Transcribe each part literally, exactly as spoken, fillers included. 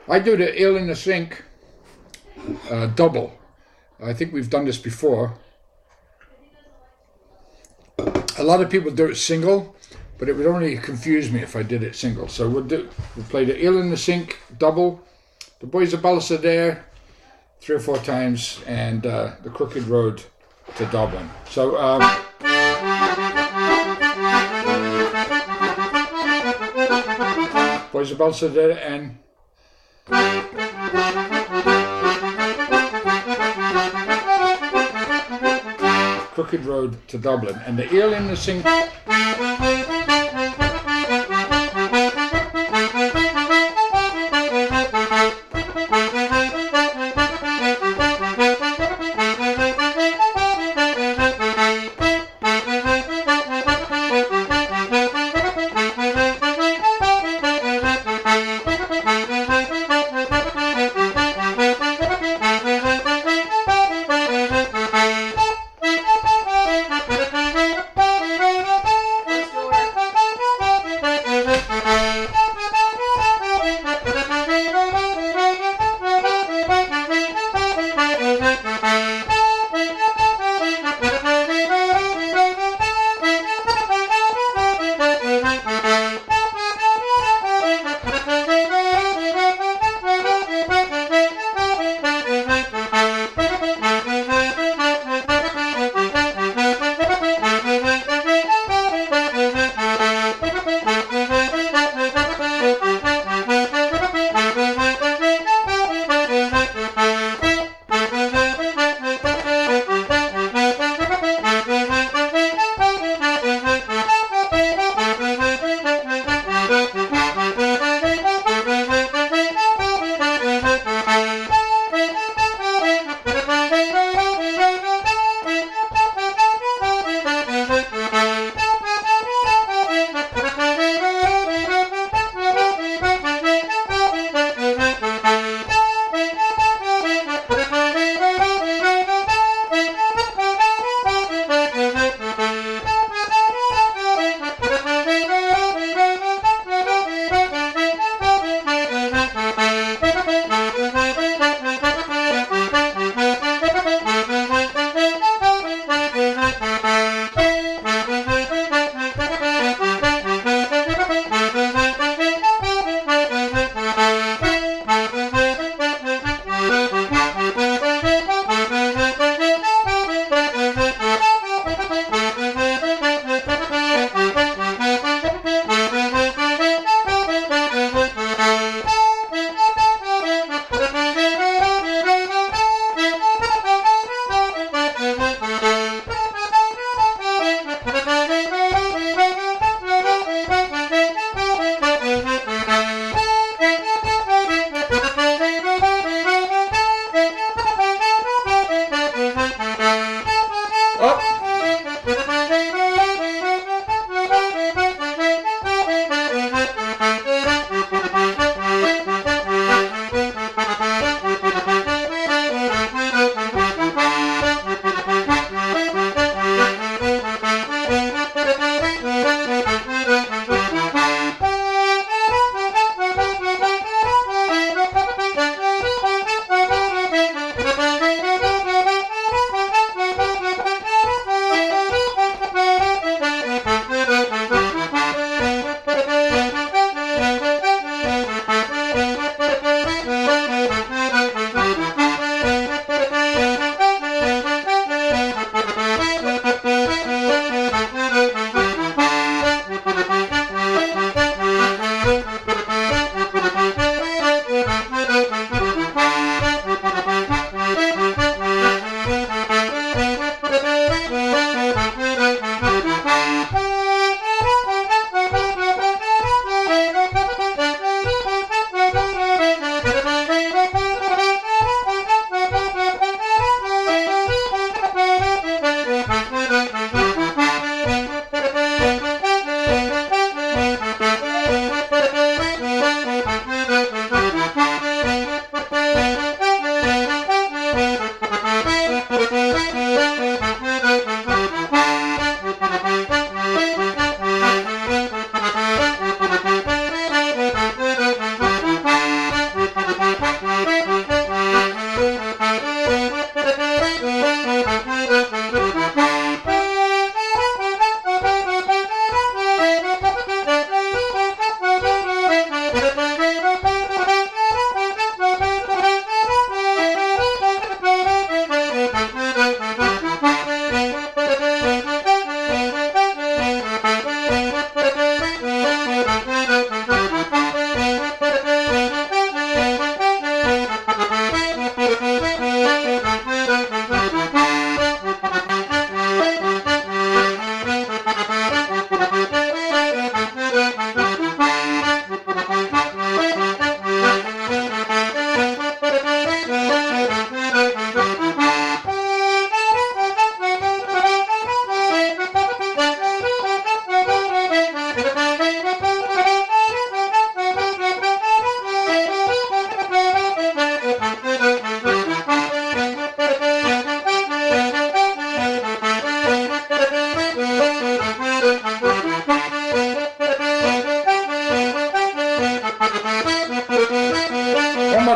I do the eel in the sink uh, double. I think we've done this before. A lot of people do it single, but it would only confuse me if I did it single. So we'll do we'll play the eel in the sink double, the Boys of Ballastadair three or four times, and uh, the Crooked Road to Dublin. So um, Boys of Ballastadair and Crooked Road to Dublin, and the eel in the sink.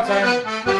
time.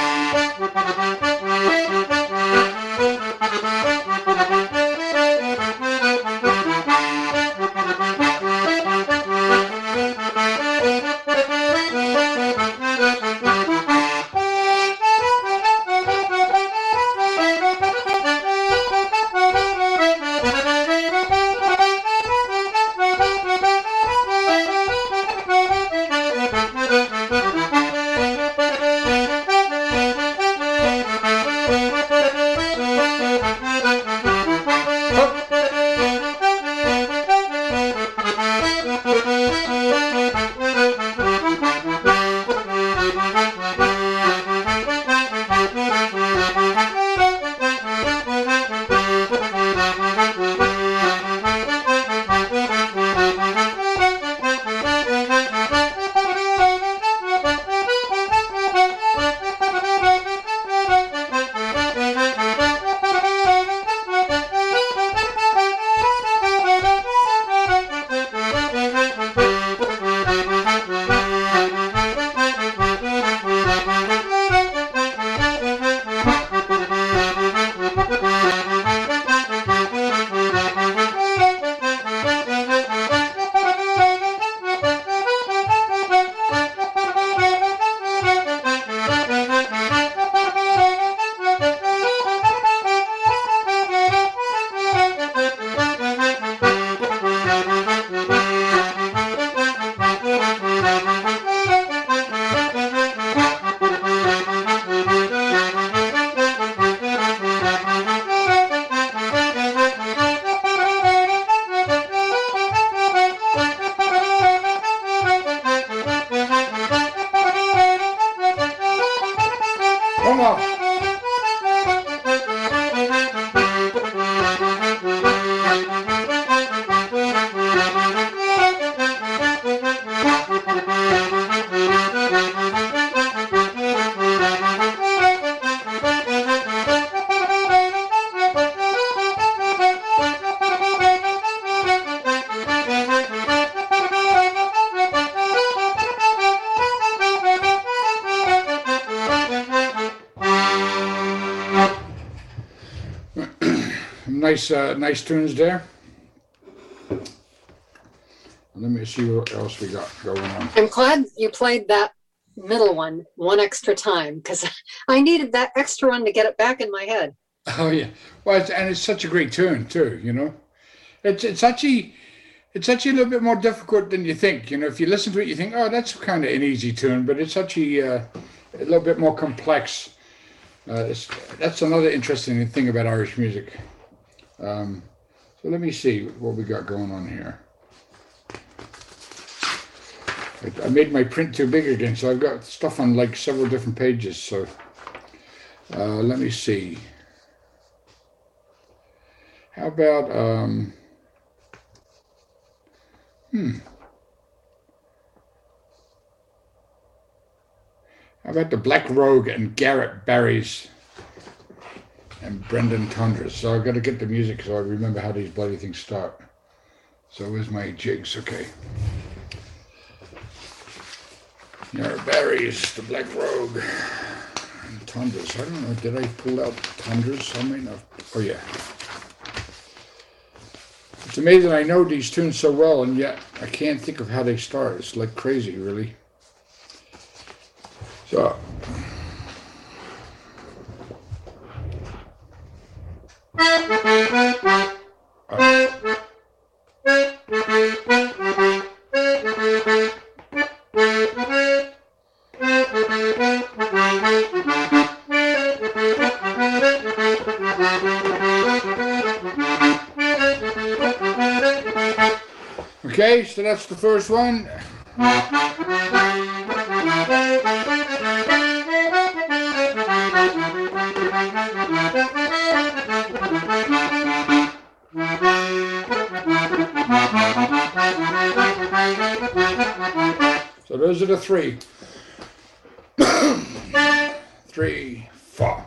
Nice, uh, nice tunes there. Let me see what else we got going on. I'm glad you played that middle one one extra time, because I needed that extra one to get it back in my head. Oh yeah, well, it's, and it's such a great tune too. You know, it's it's actually it's actually a little bit more difficult than you think. You know, if you listen to it, you think, oh, that's kind of an easy tune, but it's actually uh, a little bit more complex. Uh, it's, that's another interesting thing about Irish music. Um, so let me see what we got going on here. I, I made my print too big again, so I've got stuff on like several different pages. So uh, let me see. How about um, hmm. How about the Black Rogue and Garrett Barry's and Brendan Tundras? So I've got to get the music so I remember how these bloody things start. So where's my jigs? Okay. Garrett Barry's, the Black Rogue, and Tundras. I don't know, did I pull out Tundras? I might not. Oh yeah. It's amazing I know these tunes so well, and yet I can't think of how they start. It's like crazy, really. So, uh, okay, so that's the first one. So those are the three. Three, four.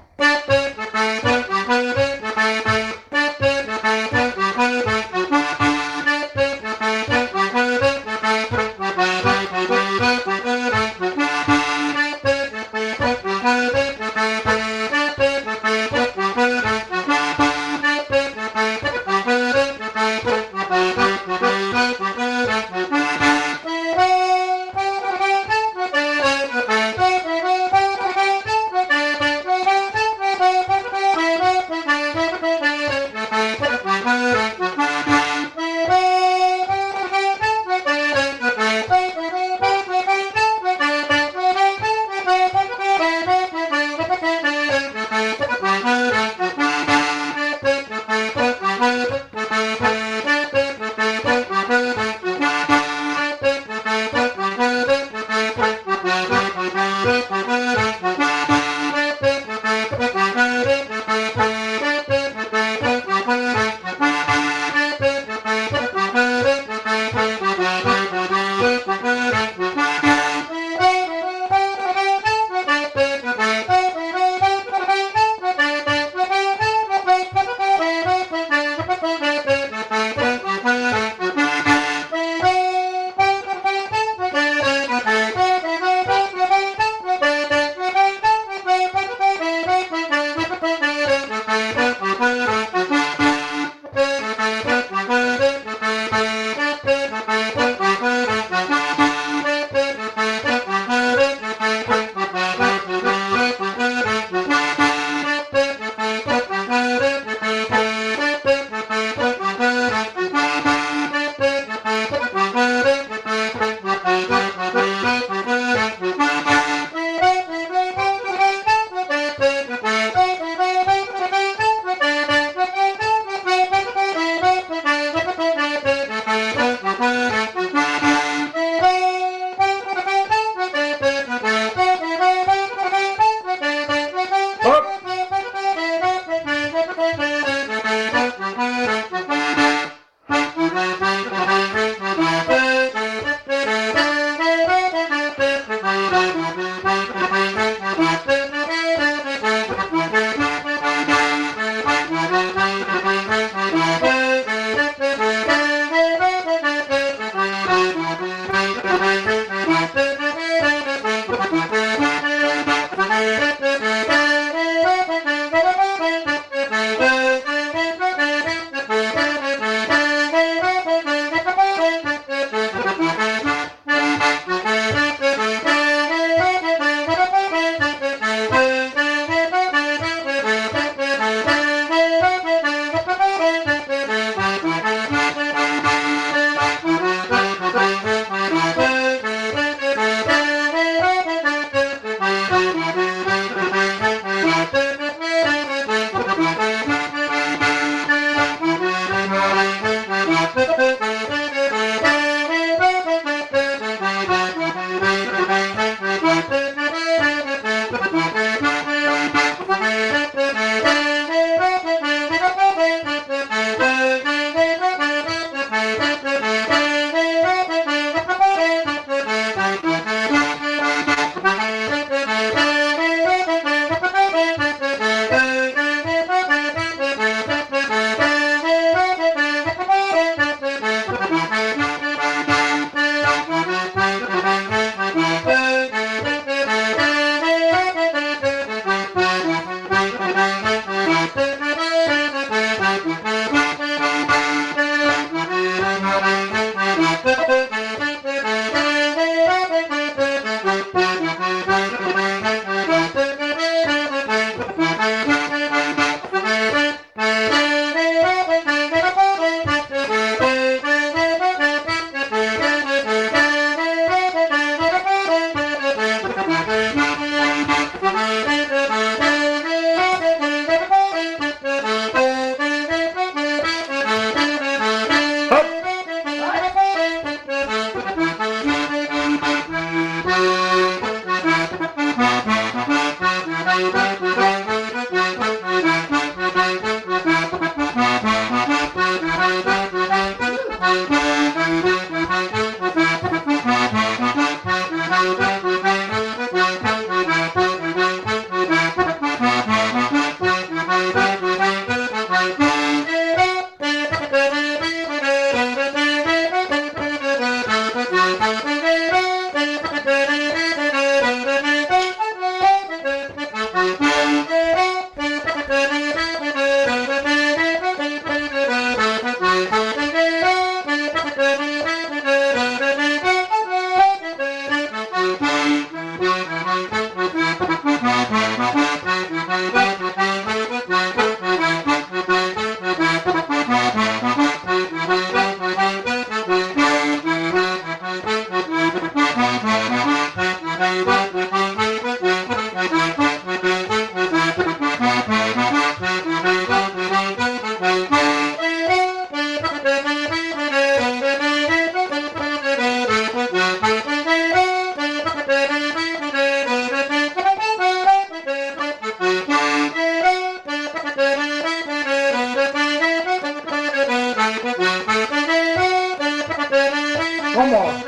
Come on.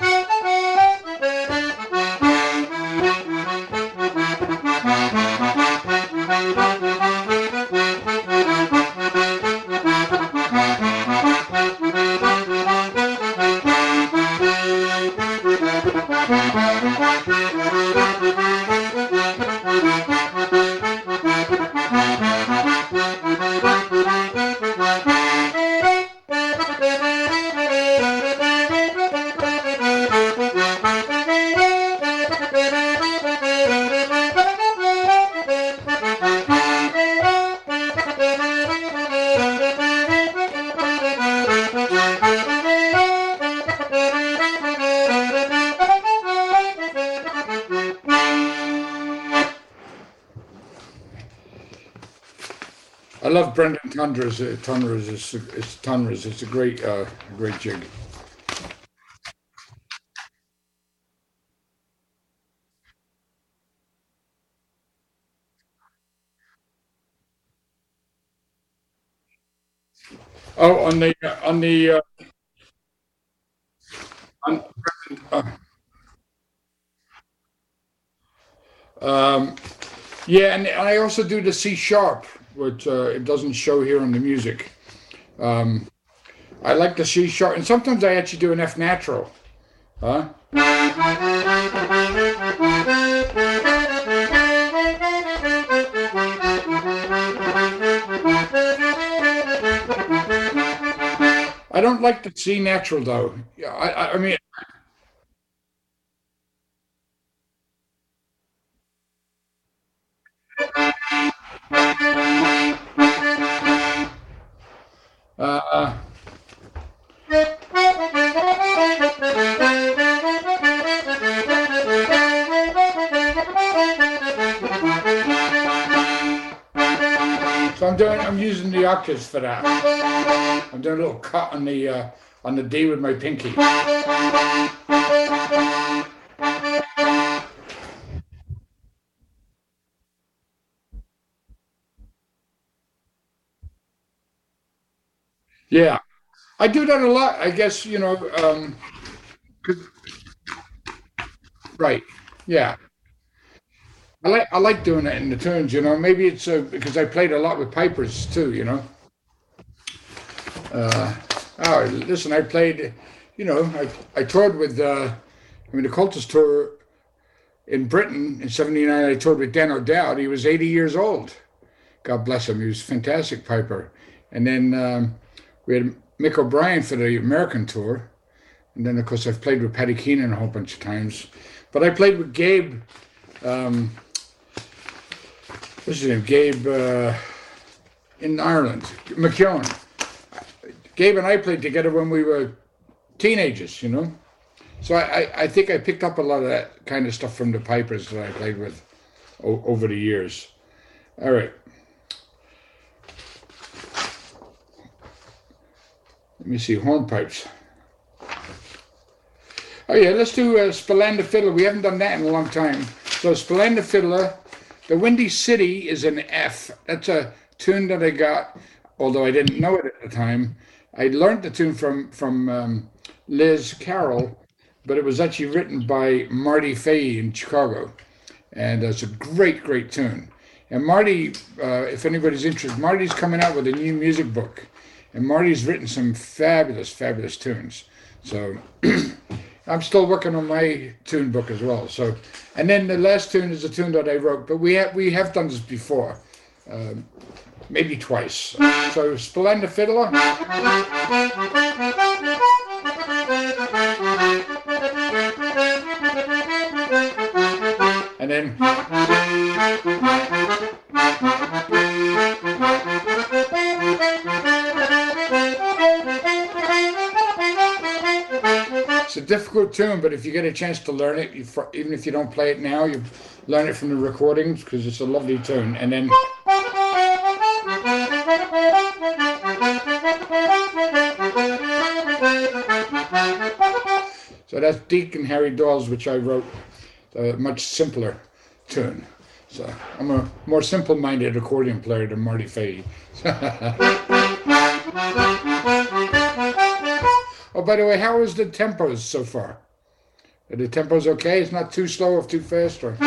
I love Brendan Tundra's. Uh, Tundra's is it's Tundra's. It's a great, uh, great jig. Oh, on the uh, on the uh, on, uh, um, yeah, and I also do the C sharp, which uh, it doesn't show here on the music. Um, I like the C sharp, and sometimes I actually do an F natural. Huh? I don't like the C natural though. Yeah, I, I, I mean, uh, so I'm doing. I'm using the octaves for that. I'm doing a little cut on the uh, on the D with my pinky. Yeah, I do that a lot. I guess you know. Um, 'cause- right. Yeah. I like I like doing it in the tunes, you know. Maybe it's uh, because I played a lot with pipers too, you know. Uh, oh, listen, I played, you know, I I toured with. Uh, I mean, the Cultist tour in Britain in 'seventy-nine. I toured with Dan O'Dowd. He was eighty years old. God bless him. He was a fantastic piper. And then um, we had Mick O'Brien for the American tour. And then, of course, I've played with Paddy Keenan a whole bunch of times. But I played with Gabe. Um, what's his name? Gabe uh, in Ireland. McKeown. Gabe and I played together when we were teenagers, you know. So I, I, I think I picked up a lot of that kind of stuff from the pipers that I played with o- over the years. All right. Let me see, hornpipes. Oh yeah, let's do uh, Spalanda Fiddler. We haven't done that in a long time. So Spalanda Fiddler, The Windy City is an F. That's a tune that I got, although I didn't know it at the time. I learned the tune from, from um, Liz Carroll, but it was actually written by Marty Fahey in Chicago. And it's a great, great tune. And Marty, uh, if anybody's interested, Marty's coming out with a new music book. And Marty's written some fabulous, fabulous tunes. So I'm still working on my tune book as well. So, and then the last tune is a tune that I wrote, but we have we have done this before, uh, maybe twice. So Spalanda Fiddler. And then it's a difficult tune, but if you get a chance to learn it, you, even if you don't play it now, you learn it from the recordings because it's a lovely tune. And then so that's Deacon Harry Dawes, which I wrote, a much simpler tune. So I'm a more simple-minded accordion player than Marty Fahey. Oh, by the way, how is the tempos so far? Are the tempos okay? It's not too slow or too fast? Or?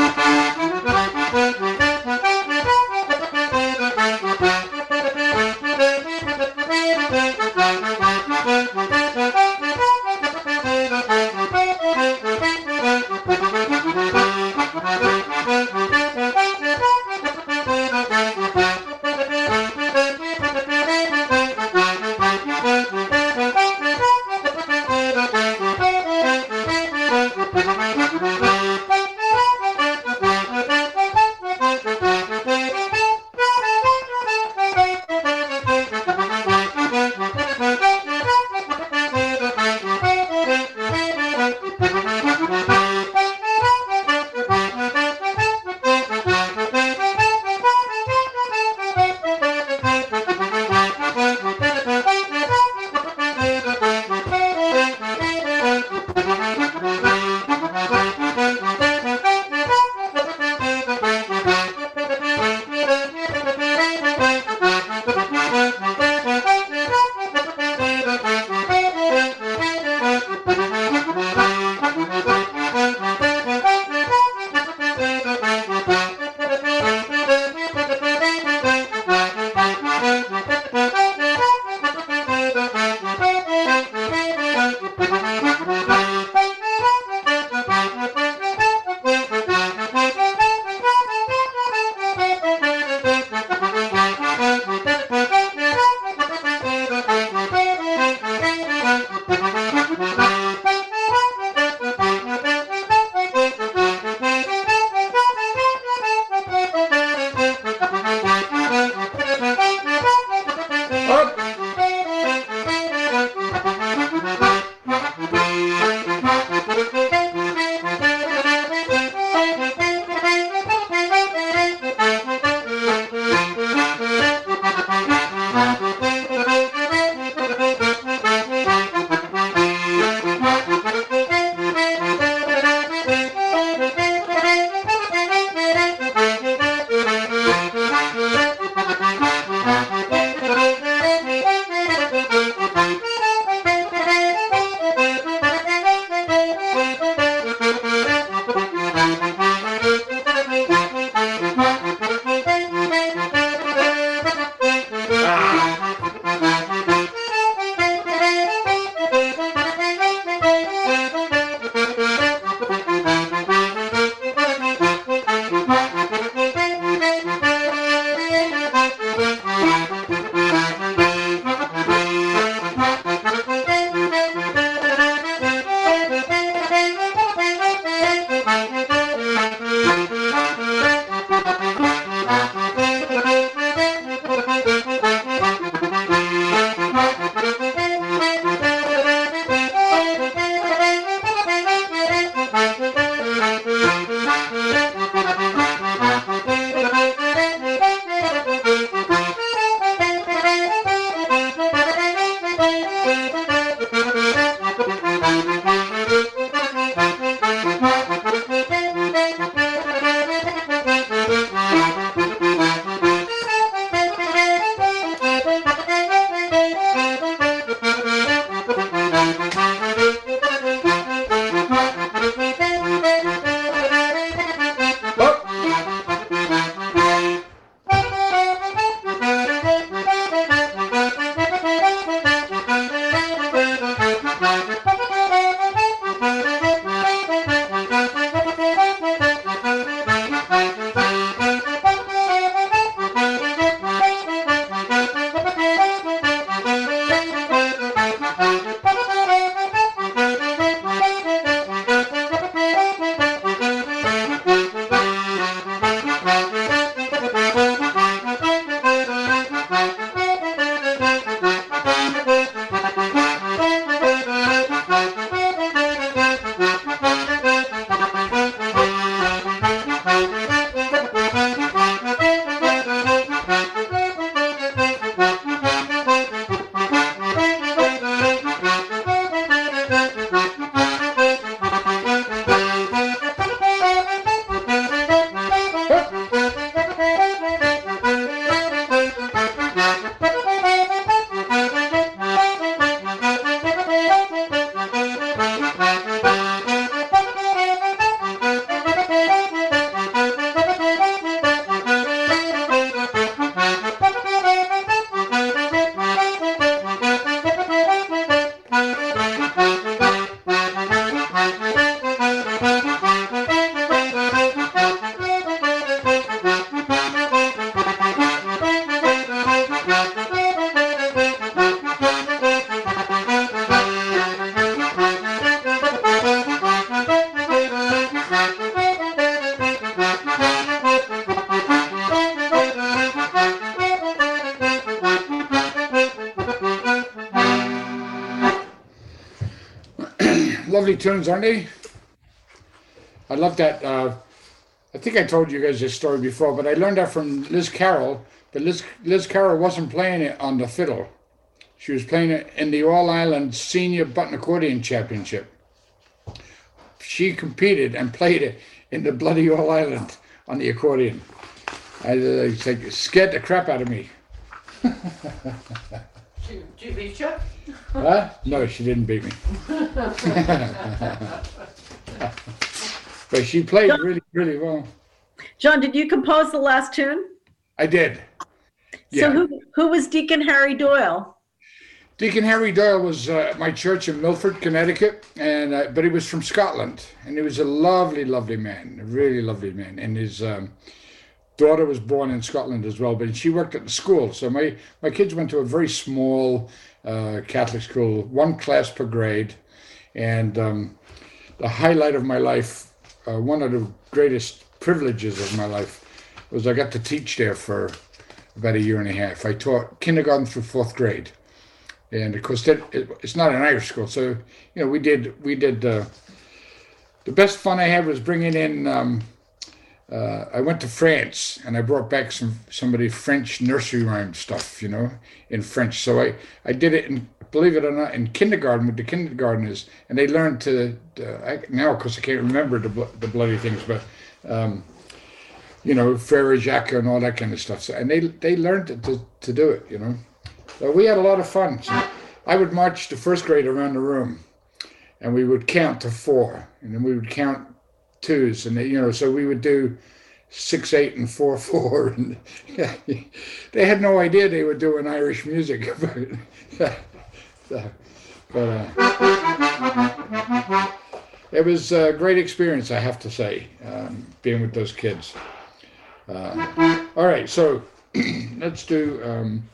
lovely tunes, aren't they? I love that. Uh, I think I told you guys this story before, but I learned that from Liz Carroll. But Liz, Liz Carroll wasn't playing it on the fiddle. She was playing it in the All-Ireland Senior Button Accordion Championship. She competed and played it in the bloody All-Ireland on the accordion. I uh, like, scared the crap out of me. She, she beat you? Huh? No, she didn't beat me. But she played John, really, really well. John, did you compose the last tune? I did. Yeah. So who who was Deacon Harry Doyle? Deacon Harry Doyle was uh, at my church in Milford, Connecticut, and uh, but he was from Scotland, and he was a lovely, lovely man, a really lovely man. And his um, daughter was born in Scotland as well, but she worked at the school. So my, my kids went to a very small uh, Catholic school, one class per grade, and um, the highlight of my life, uh, one of the greatest privileges of my life, was I got to teach there for about a year and a half. I taught kindergarten through fourth grade. And of course, that, it, it's not an Irish school, so you know we did we did. Uh, the best fun I had was bringing in. Um, uh, I went to France and I brought back some some of the French nursery rhyme stuff, you know, in French. So I I did it in, believe it or not, in kindergarten with the kindergartners, and they learned to. Uh, I, now, of course, I can't remember the the bloody things, but. Um, you know, Frere Jacques and all that kind of stuff. So, and they they learned to, to to do it, you know. So we had a lot of fun. So I would march the first grade around the room, and we would count to four, and then we would count twos, and they, you know, so we would do six, eight, and four, four, and yeah, they had no idea they were doing Irish music, but, but uh, it was a great experience, I have to say, um, being with those kids. Uh, all right, so let's do. Um,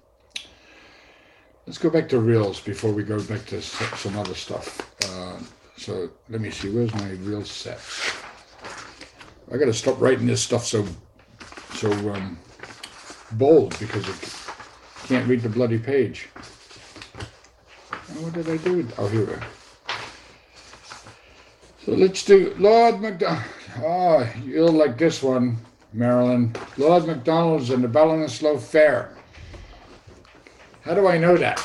Let's go back to reels before we go back to some other stuff. Uh, so let me see, where's my reel set? I got to stop writing this stuff so so um, bold because I can't read the bloody page. Oh, what did I do? Oh, here we are. So let's do Lord MacDonald. Oh, you'll like this one, Marilyn. Lord MacDonald's and the Ballinasloe Fair. How do I know that?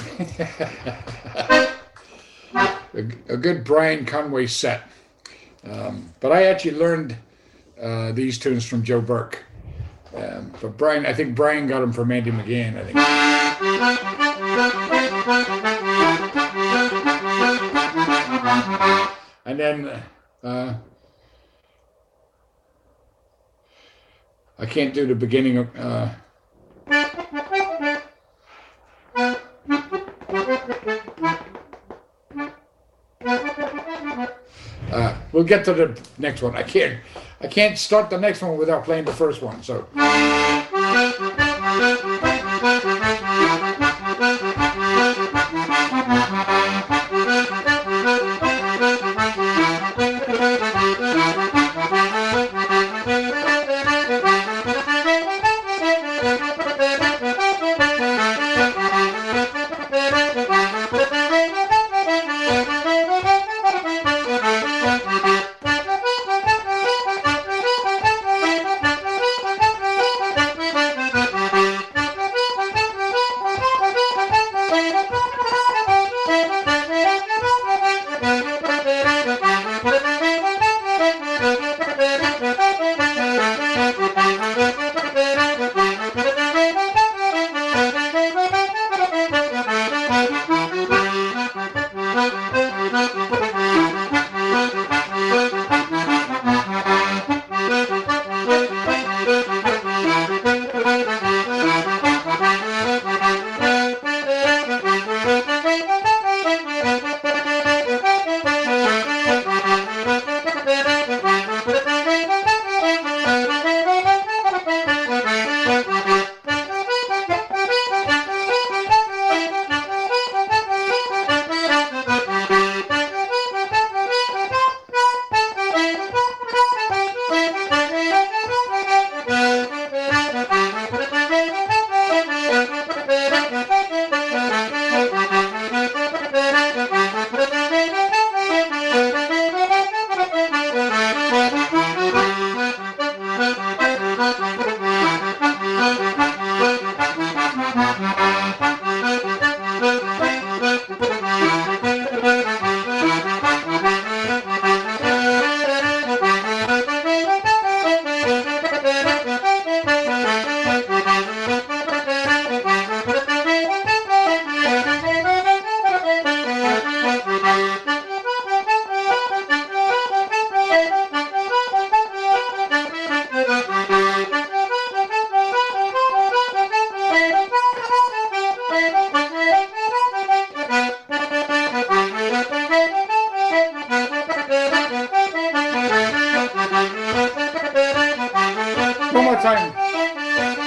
a, a good Brian Conway set. Um, but I actually learned uh, these tunes from Joe Burke. Um, but Brian, I think Brian got them from Andy McGann, I think. And then uh, I can't do the beginning of... Uh, Uh, we'll get to the next one. I can't, I can't start the next one without playing the first one. So. time.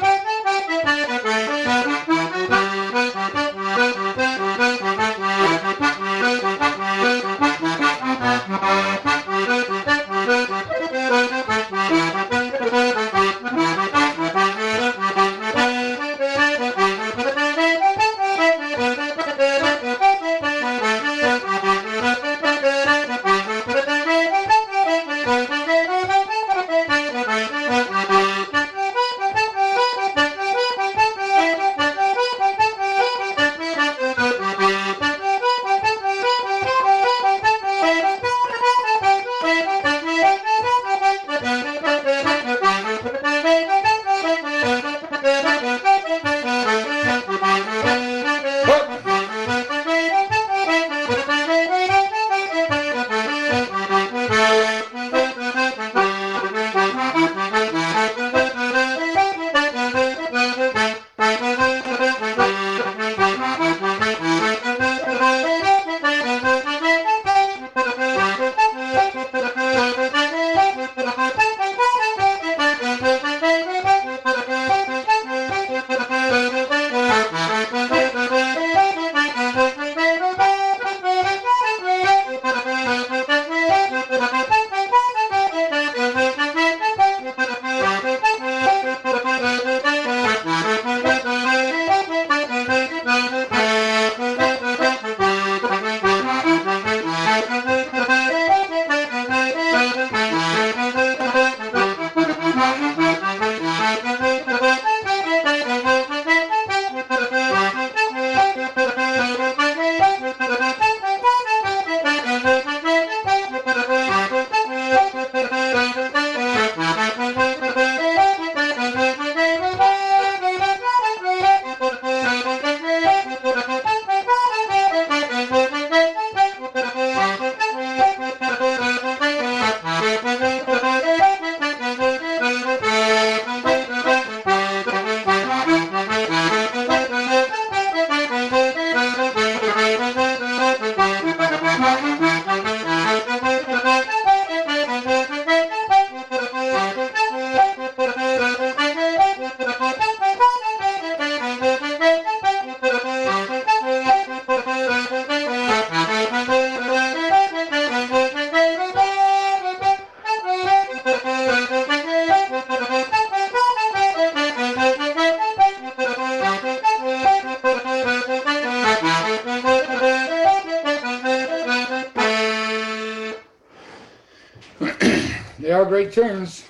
They are great tunes.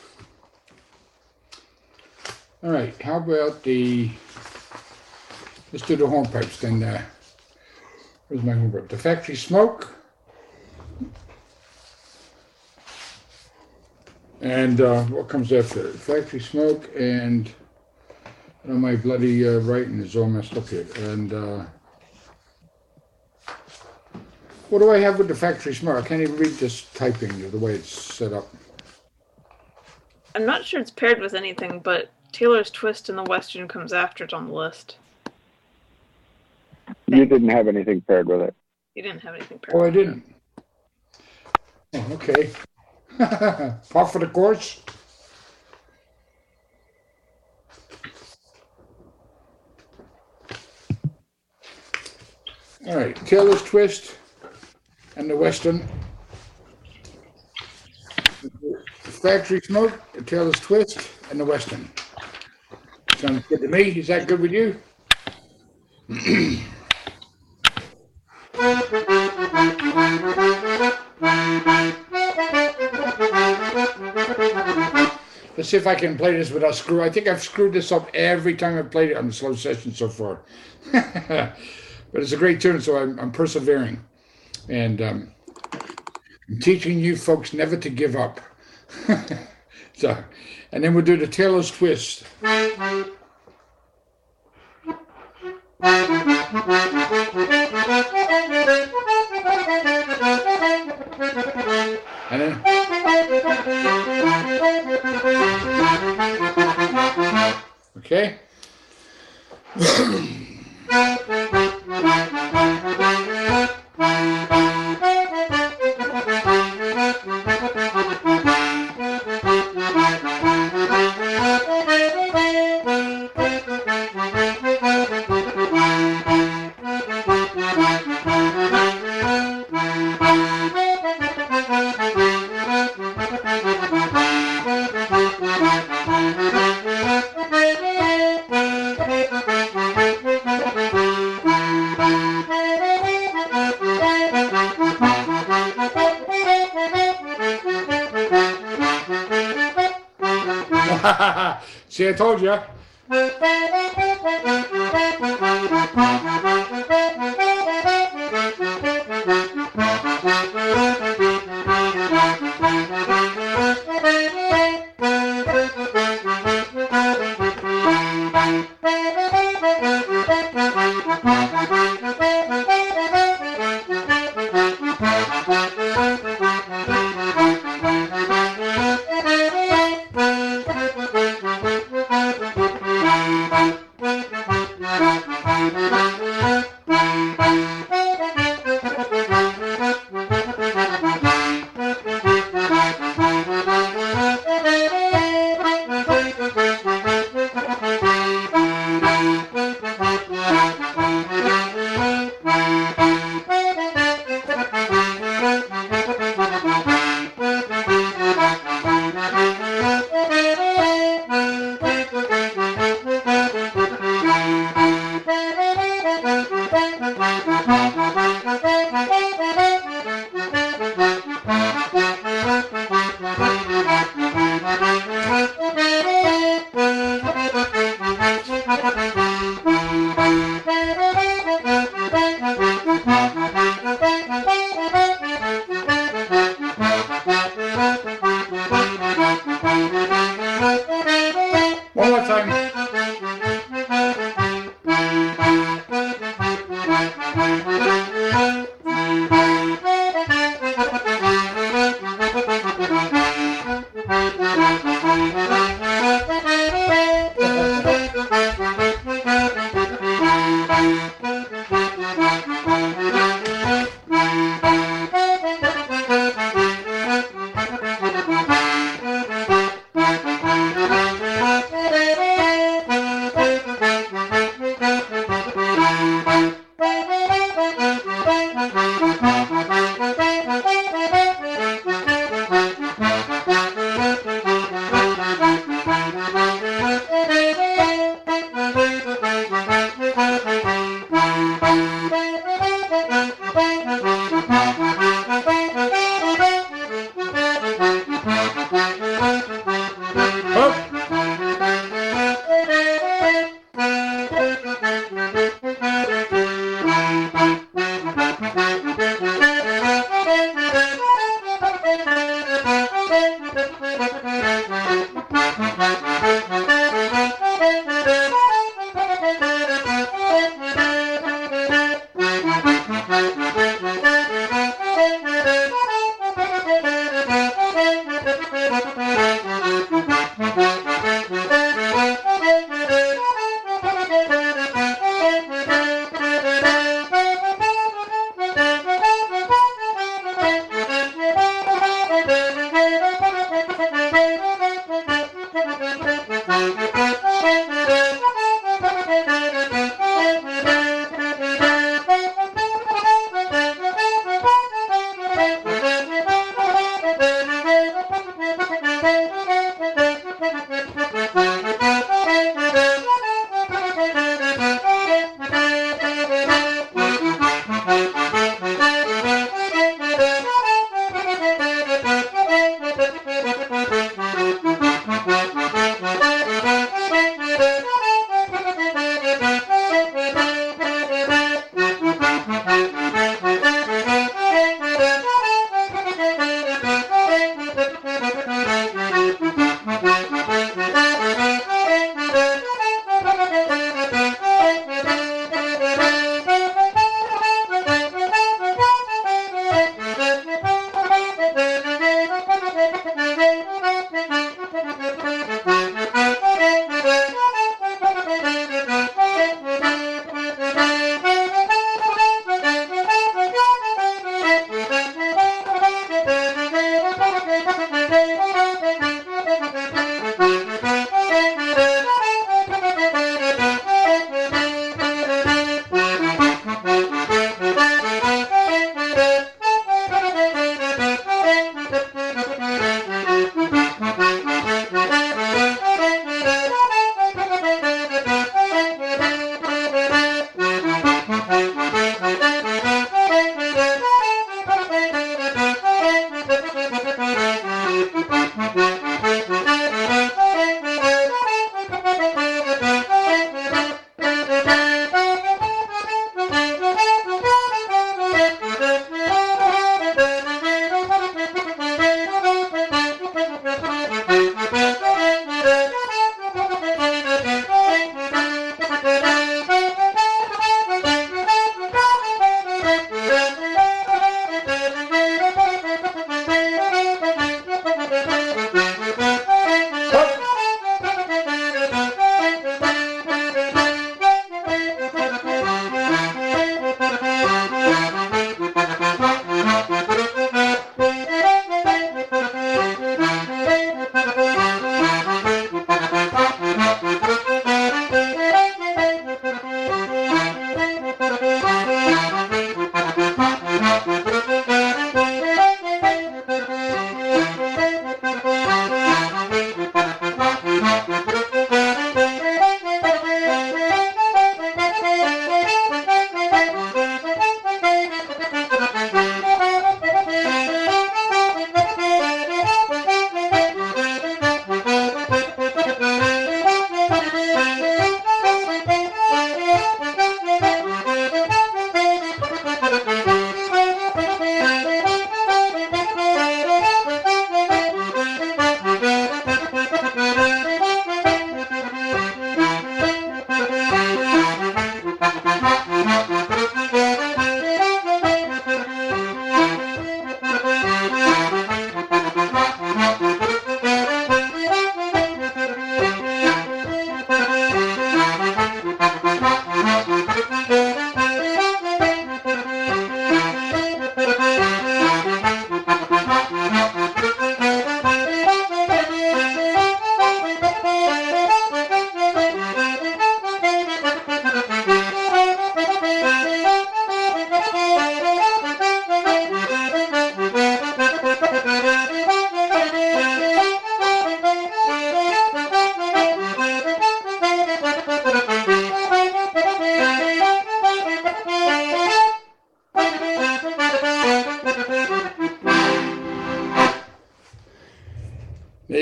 All right, how about the, let's do the hornpipes then. Uh, where's my hornpipe? The Factory Smoke. And uh, what comes after? Factory Smoke and oh, my bloody uh, writing is all messed up here. And uh, what do I have with the Factory Smoke? I can't even read this typing the way it's set up. I'm not sure it's paired with anything, but Taylor's Twist in the Western comes after it on the list. You didn't have anything paired with it. You didn't have anything paired Oh, I with it. didn't. Oh, okay. Par for the course. All right, Taylor's Twist and the Western. Factory Smoke, the Taylor's Twist, and the Western. Sounds good to me. Is that good with you? Let's see if I can play this without screw. I think I've screwed this up every time I've played it on the slow session so far. But it's a great tune, so I'm, I'm persevering. And um, I'm teaching you folks never to give up. So, and then we'll do the Taylor's Twist. And then, okay. See, I told you. One more time.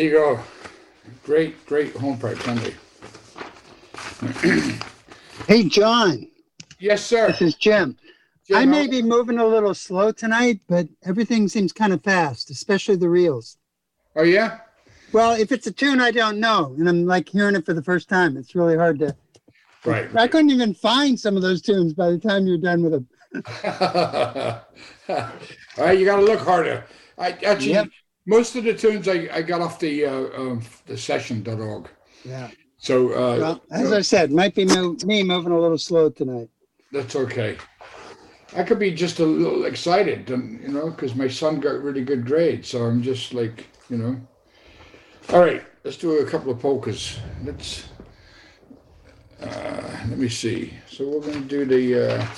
you go. Great, great home park Sunday. Hey, John, Yes, sir. this is Jim. Jim, I may how- be moving a little slow tonight, but everything seems kind of fast, especially the reels. Oh, yeah? Well, if it's a tune I don't know, and I'm like hearing it for the first time, it's really hard to. Right. I couldn't even find some of those tunes by the time you're done with them. All right, you got to look harder. I actually, Yep. most of the tunes I, I got off the uh, um, the session dot org. Yeah. So uh, Well, as I said, might be mo- me moving a little slow tonight. that's okay. I could be just a little excited, and you know, because my son got really good grades. So I'm just like, you know. All right, let's do a couple of polkas. Let's. Uh, let me see. So we're going to do the. Uh,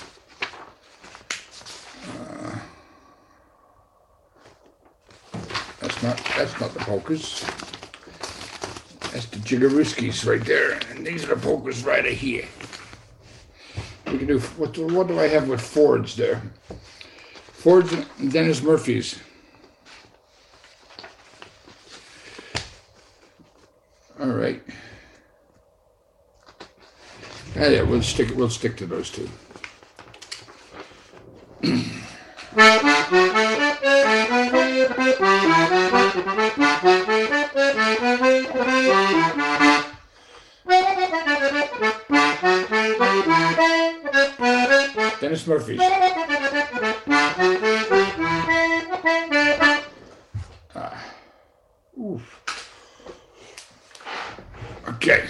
uh, that's not. That's not the polkas. That's the Jigorowskis right there, and these are the polkas right here. We can do. What? do- What do I have with Fords there? Fords and Dennis Murphy's. All right. Yeah, yeah, we'll stick. We'll stick to those two. Dennis Murphy's. Ah. Oof. Okay.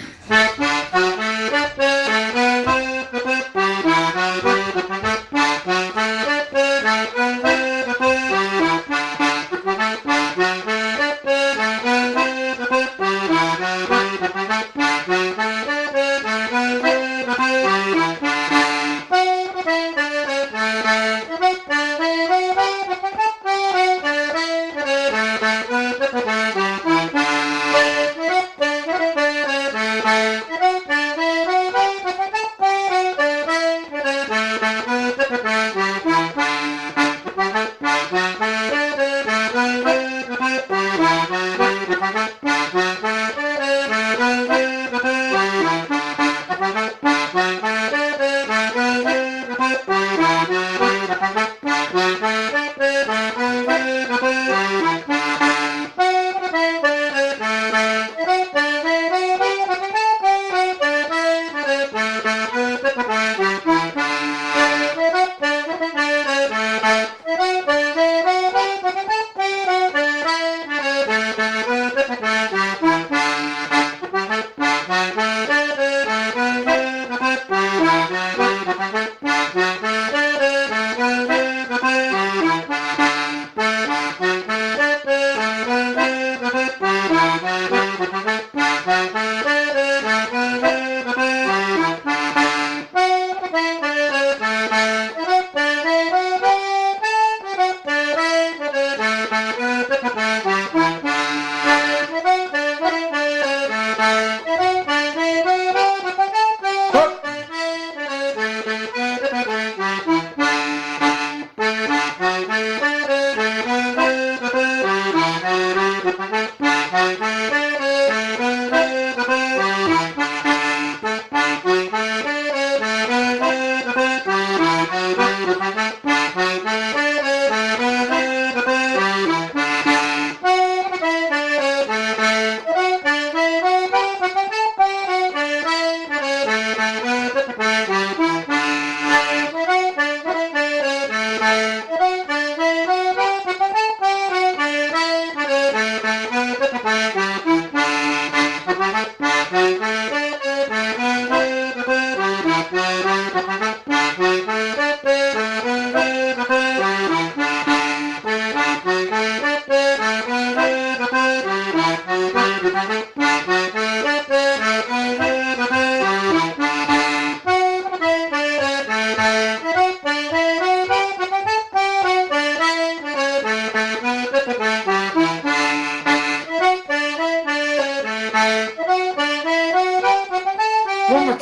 One more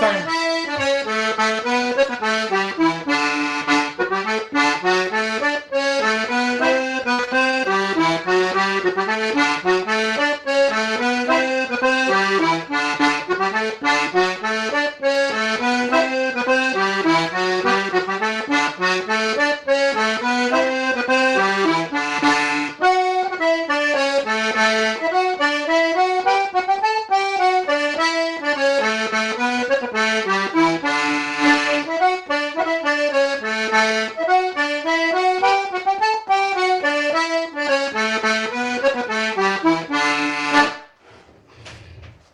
time.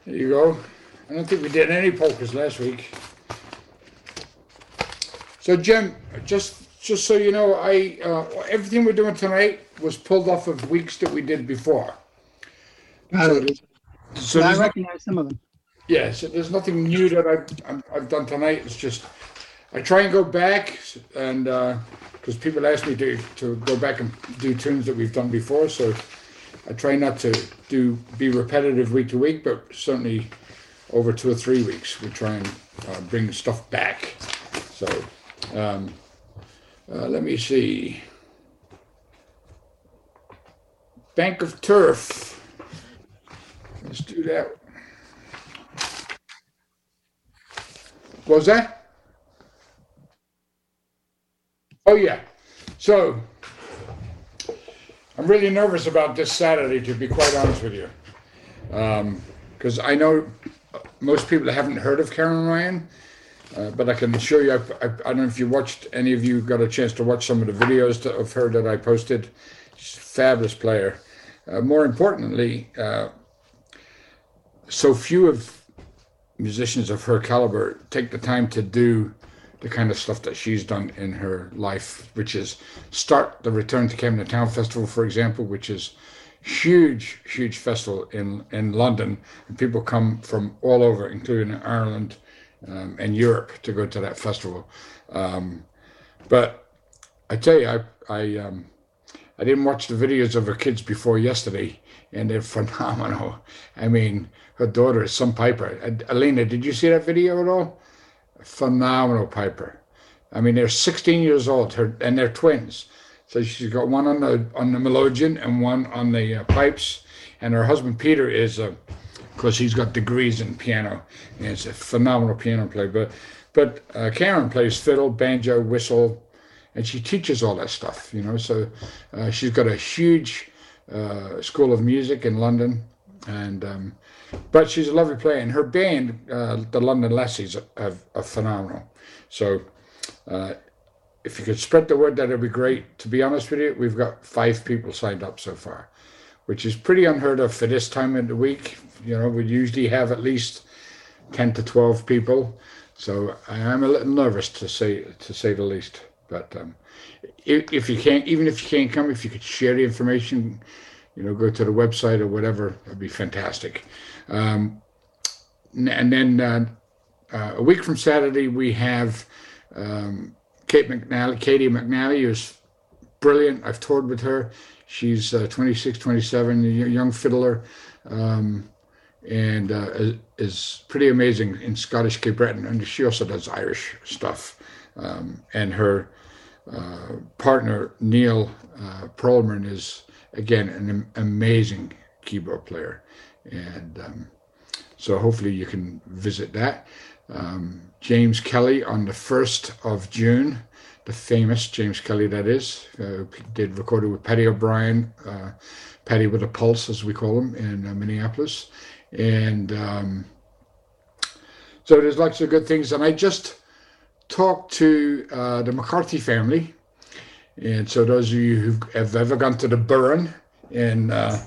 There you go. I don't think we did any polkas last week. So Jim, just just so you know, I uh, everything we're doing tonight was pulled off of weeks that we did before. Got So, it. there's- so I there's no- recognize some of them. yeah, so there's nothing new that I've I'm- I've done tonight. It's just I try and go back and because people ask me to to go back and do tunes that we've done before, so I try not to do be repetitive week to week, but certainly over two or three weeks we try and uh, bring stuff back. So um, uh, let me see. Bank of Turf. Let's do that. What was that? Oh yeah. So I'm really nervous about this Saturday, to be quite honest with you, because I know most people haven't heard of Karen Ryan, uh, but I can assure you, I, I, I don't know if you watched, any of you got a chance to watch some of the videos that, of her that I posted. She's a fabulous player. Uh, more importantly, uh, so few of musicians of her caliber take the time to do the kind of stuff that she's done in her life, which is start the Return to Camden Town Festival, for example, which is huge, huge festival in, in London. And people come from all over, including Ireland um, and Europe, to go to that festival. Um, but I tell you, I I, um, I didn't watch the videos of her kids before yesterday, and they're phenomenal. I mean, her daughter is some piper. And Alina, did you see that video at all? Phenomenal piper. I mean, they're sixteen years old, her, and they're twins. So she's got one on the on the melodeon and one on the uh, pipes. And her husband Peter is, uh, of course, he's got degrees in piano, and he's a phenomenal piano player. But but uh, Karen plays fiddle, banjo, whistle, and she teaches all that stuff. You know, so uh, she's got a huge uh, school of music in London, and. Um, But she's a lovely player, and her band, uh, the London Lassies, are, are phenomenal. So, uh, if you could spread the word, that'd be great. To be honest with you, we've got five people signed up so far, which is pretty unheard of for this time of the week. You know, we usually have at least ten to twelve people. So I am a little nervous, to say to say the least. But um, if, if you can't, even if you can't come, if you could share the information, you know, go to the website or whatever, that'd be fantastic. Um, and then uh, uh, a week from Saturday, we have um, Kate McNally, Katie McNally, who's brilliant. I've toured with her. She's uh, twenty-six, twenty-seven, a young fiddler, um, and uh, is, is pretty amazing in Scottish Cape Breton. And she also does Irish stuff. Um, and her uh, partner, Neil uh, Perlman, is, again, an amazing keyboard player. And um, so hopefully you can visit that. Um, James Kelly on the first of June, the famous James Kelly, that is, uh, did recorded with Paddy O'Brien, uh, Paddy with a Pulse, as we call him, in uh, Minneapolis. And um, so there's lots of good things. And I just talked to uh, the McCarthy family. And so those of you who have ever gone to the Burren in uh,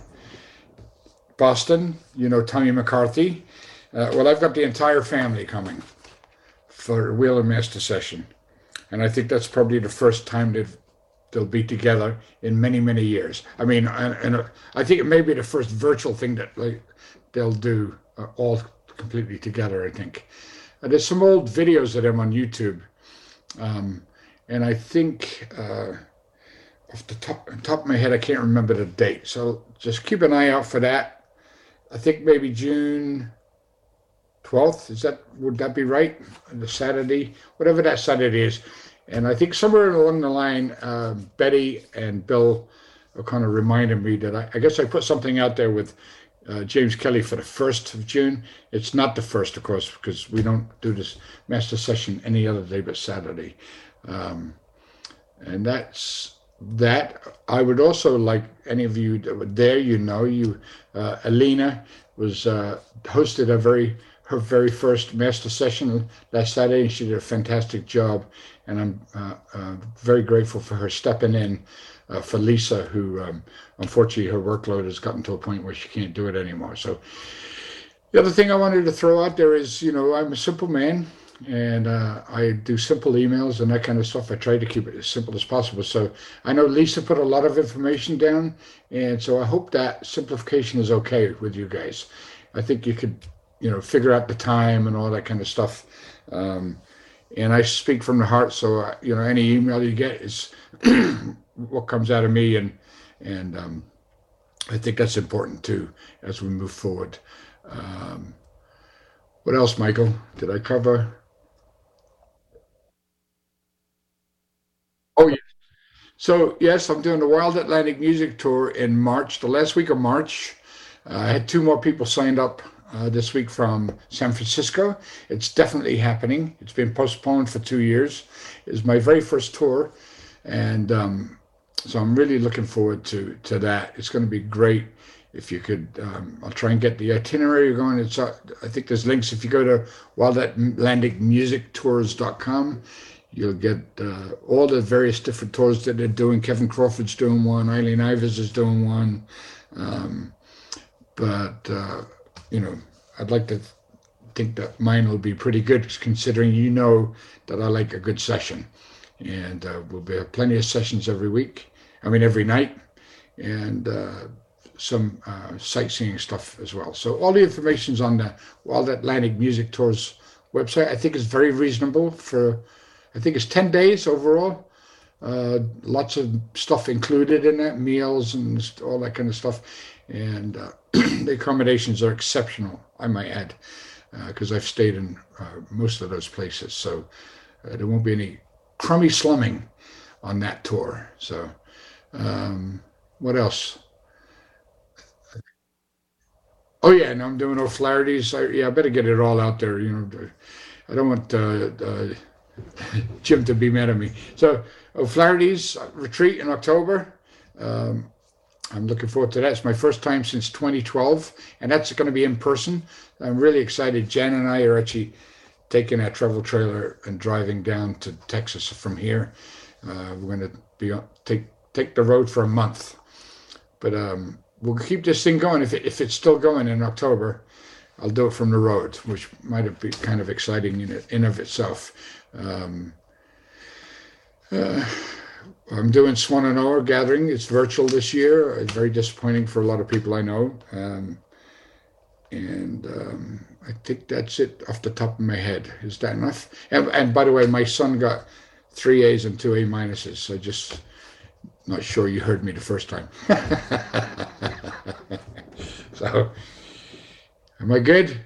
Boston, you know Tommy McCarthy. Uh, well, I've got the entire family coming for Wheel and Master session. And I think that's probably the first time that they'll be together in many, many years. I mean, and, and uh, I think it may be the first virtual thing that like they'll do uh, all completely together, I think. Uh, there's some old videos of them on YouTube. Um, and I think... Uh, off the top, top of my head, I can't remember the date. So just keep an eye out for that. I think maybe June twelfth. Is that, would that be right? The Saturday, whatever that Saturday is. And I think somewhere along the line, uh, Betty and Bill are kind of reminding me that I, I guess I put something out there with uh, James Kelly for the first of June. It's not the first, of course, because we don't do this master session any other day but Saturday. Um, and that's that. I would also like any of you that were there, you know, you, uh, Alina was uh, hosted a very her very first master session last Saturday, and she did a fantastic job. And I'm uh, uh, very grateful for her stepping in uh, for Lisa, who um, unfortunately her workload has gotten to a point where she can't do it anymore. So The other thing I wanted to throw out there is, you know, I'm a simple man and uh, I do simple emails and that kind of stuff. I try to keep it as simple as possible. So I know Lisa put a lot of information down, and so I hope that simplification is okay with you guys. I think you could, you know, figure out the time and all that kind of stuff. Um, and I speak from the heart, so uh, you know, any email you get is what comes out of me, and and um, I think that's important too as we move forward. Um, what else, Michael? Did I cover? Oh, yeah. So, yes, I'm doing the Wild Atlantic Music Tour in March, the last week of March. Uh, I had two more people signed up uh, this week from San Francisco. It's definitely happening. It's been postponed for two years. It's my very first tour, and um, so I'm really looking forward to to that. It's going to be great. If you could, um, I'll try and get the itinerary going. It's uh, I think there's links. If you go to wild atlantic music tours dot com, you'll get uh, all the various different tours that they're doing. Kevin Crawford's doing one. Eileen Ivers is doing one. Um, but, uh, you know, I'd like to think that mine will be pretty good, considering you know that I like a good session. And uh, we'll be have plenty of sessions every week. I mean, every night. And uh, some uh, sightseeing stuff as well. So all the information's on the Wild Atlantic Music Tours website. I think it's very reasonable for, I think it's ten days overall. Uh, lots of stuff included in that, meals and all that kind of stuff. And uh, the accommodations are exceptional, I might add, because uh, I've stayed in uh, most of those places. So uh, there won't be any crummy slumming on that tour. So um, what else? Oh yeah, and I'm doing O'Flaherty's. I, yeah, I better get it all out there. You know, I don't want uh, uh, Jim to be mad at me. So O'Flaherty's retreat in October. Um, I'm looking forward to that. It's my first time since twenty twelve, and that's going to be in person. I'm really excited. Jan and I are actually taking a travel trailer and driving down to Texas from here. Uh, we're going to be on, take take the road for a month, but um, we'll keep this thing going. If it, if it's still going in October, I'll do it from the road, which might have been kind of exciting in it, in of itself. Um, uh, I'm doing Swan and Oar Gathering. It's virtual this year. It's very disappointing for a lot of people I know. Um, and um, I think that's it off the top of my head. Is that enough? And, and by the way, my son got three A's and two A minuses. So just not sure you heard me the first time. So, am I good?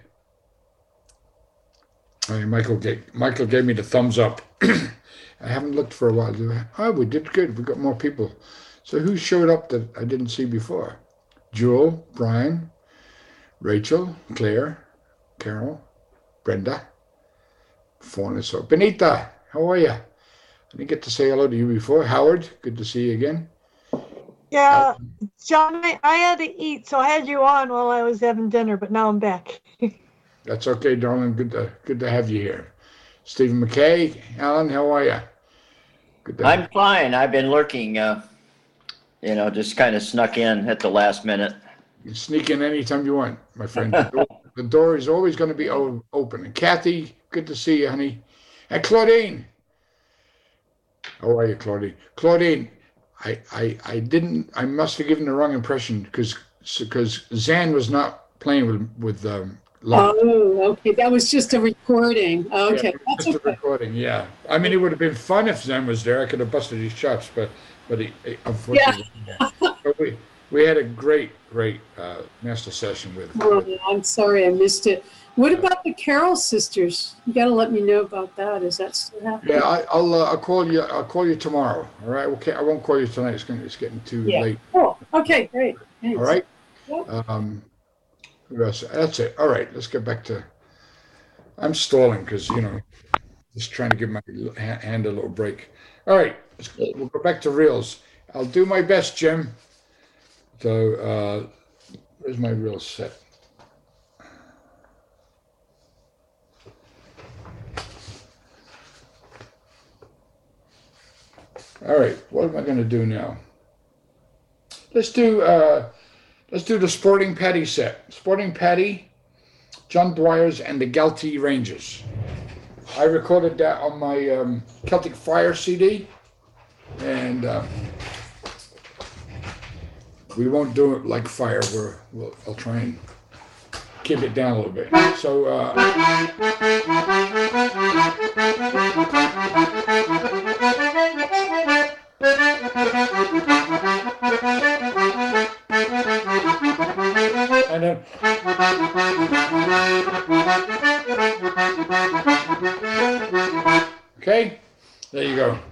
All right, Michael gave, Michael gave me the thumbs up. I haven't looked for a while. Oh, we did good. We got more people. So who showed up that I didn't see before? Jewel, Brian, Rachel, Claire, Carol, Brenda, Fauna. So Benita, how are you? I didn't get to say hello to you before. Howard, good to see you again. Yeah, John, I, I had to eat, so I had you on while I was having dinner, but now I'm back. That's okay, darling. Good to good to have you here. Stephen McKay, Alan, how are you? Good to I'm fine. I've been lurking, uh, you know, just kind of snuck in at the last minute. You can sneak in anytime you want, my friend. The door, the door is always going to be o- open. And Kathy, good to see you, honey. And Claudine. How are you, Claudine? Claudine, I, I, I didn't, I must have given the wrong impression because because Zan was not playing with, with um, Love. Oh, okay. That was just a recording. Okay. Yeah, That's just a okay. recording, yeah. I mean, it would have been fun if Zan was there. I could have busted his chops, but but he, he unfortunately wasn't there. But we, we had a great, great uh, master session with Oh, I'm sorry I missed it. What about the Carroll sisters? You got to let me know about that. Is that still happening? Yeah, I, I'll uh, I'll call you. I'll call you tomorrow. All right. Okay. I won't call you tonight. It's going. It's getting too Yeah. late. Cool. Okay, great. Thanks. All right. Yep. Um, who else? That's it. All right. Let's get back to. I'm stalling because you know, just trying to give my ha- hand a little break. All right. Let's go. We'll go back to reels. I'll do my best, Jim. So uh, where's my reel set? All right, what am I going to do now? Let's do uh, let's do the Sporting Patty set. Sporting Patty John Dwyer's and the Galtee Rangers. I recorded that on my um, Celtic Fire C D, and uh, we won't do it like Fire. We're, we'll, I'll try and keep it down a little bit. So. Uh, and then. Okay, there you go.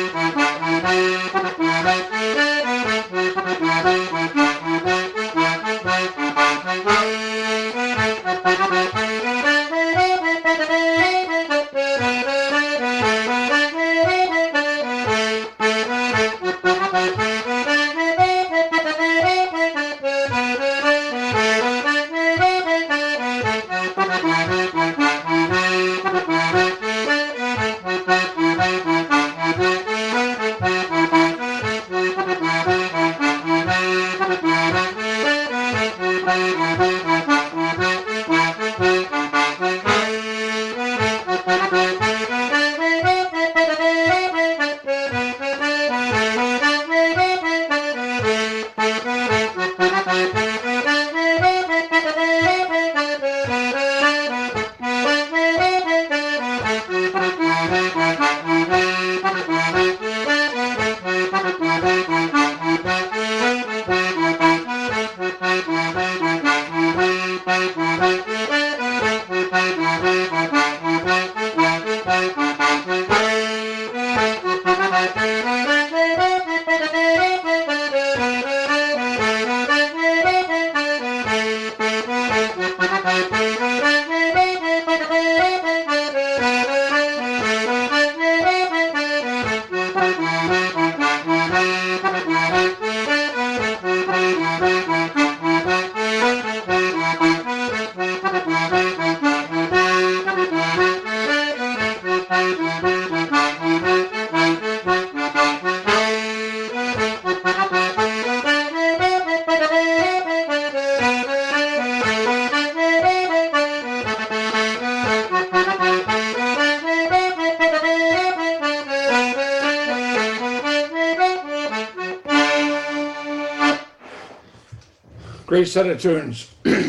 Great set of tunes.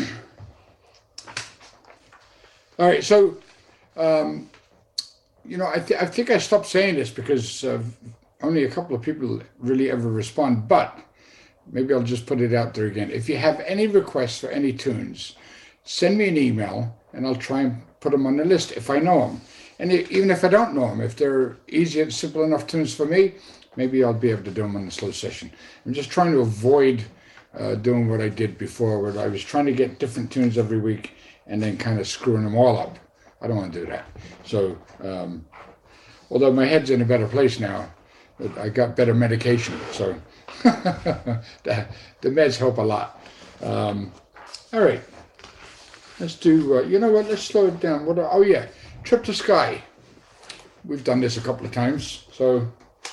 All right, so, um, you know, I, th- I think I stopped saying this because uh, only a couple of people really ever respond, but maybe I'll just put it out there again. If you have any requests for any tunes, send me an email and I'll try and put them on the list if I know them. And even if I don't know them, if they're easy and simple enough tunes for me, maybe I'll be able to do them on the slow session. I'm just trying to avoid uh, doing what I did before, where I was trying to get different tunes every week and then kind of screwing them all up. I don't want to do that. So, um, although my head's in a better place now, I got better medication, so the, the meds help a lot. Um, all right, let's do, uh, you know what, let's slow it down. What? Oh yeah, Trip to Sky. We've done this a couple of times, so.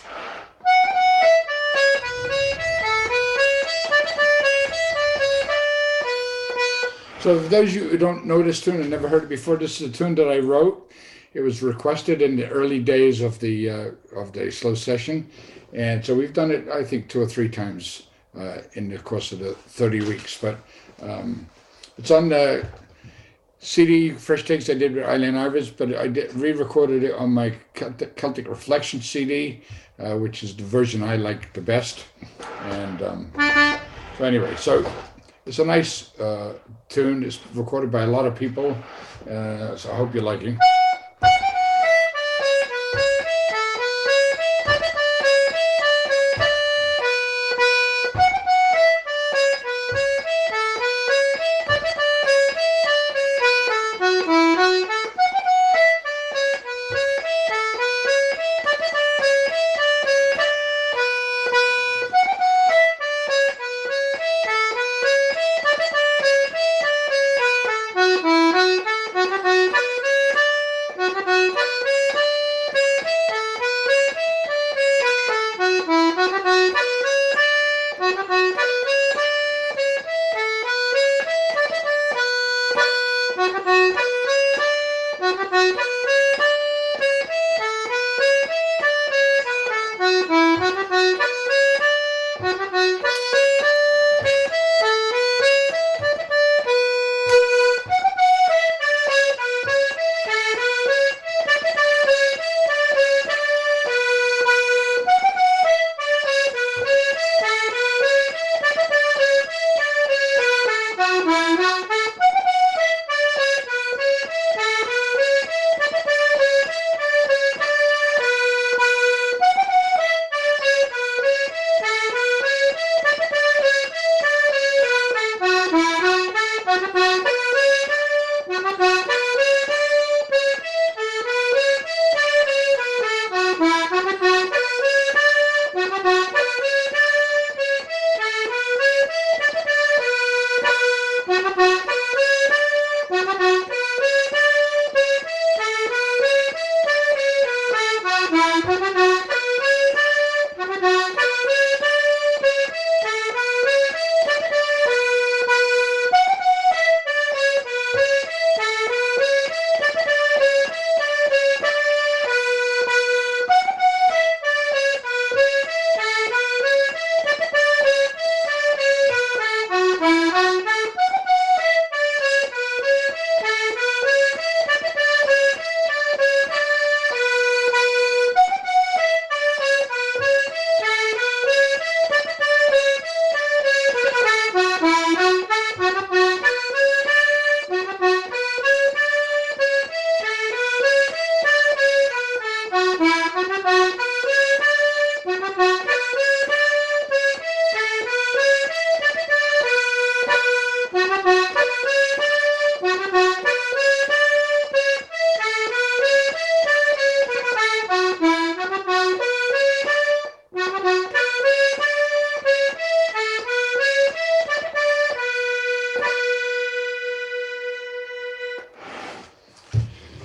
So for those of you who don't know this tune and never heard it before, this is a tune that I wrote. It was requested in the early days of the uh, of the slow session, and so we've done it, I think, two or three times uh, in the course of the thirty weeks. But um, it's on the C D, Fresh Takes I did with Eileen Ivers, but I did, re-recorded it on my Celtic Reflection C D, uh, which is the version I like the best. And um, so anyway, so it's a nice uh, tune. It's recorded by a lot of people, uh, so I hope you like it.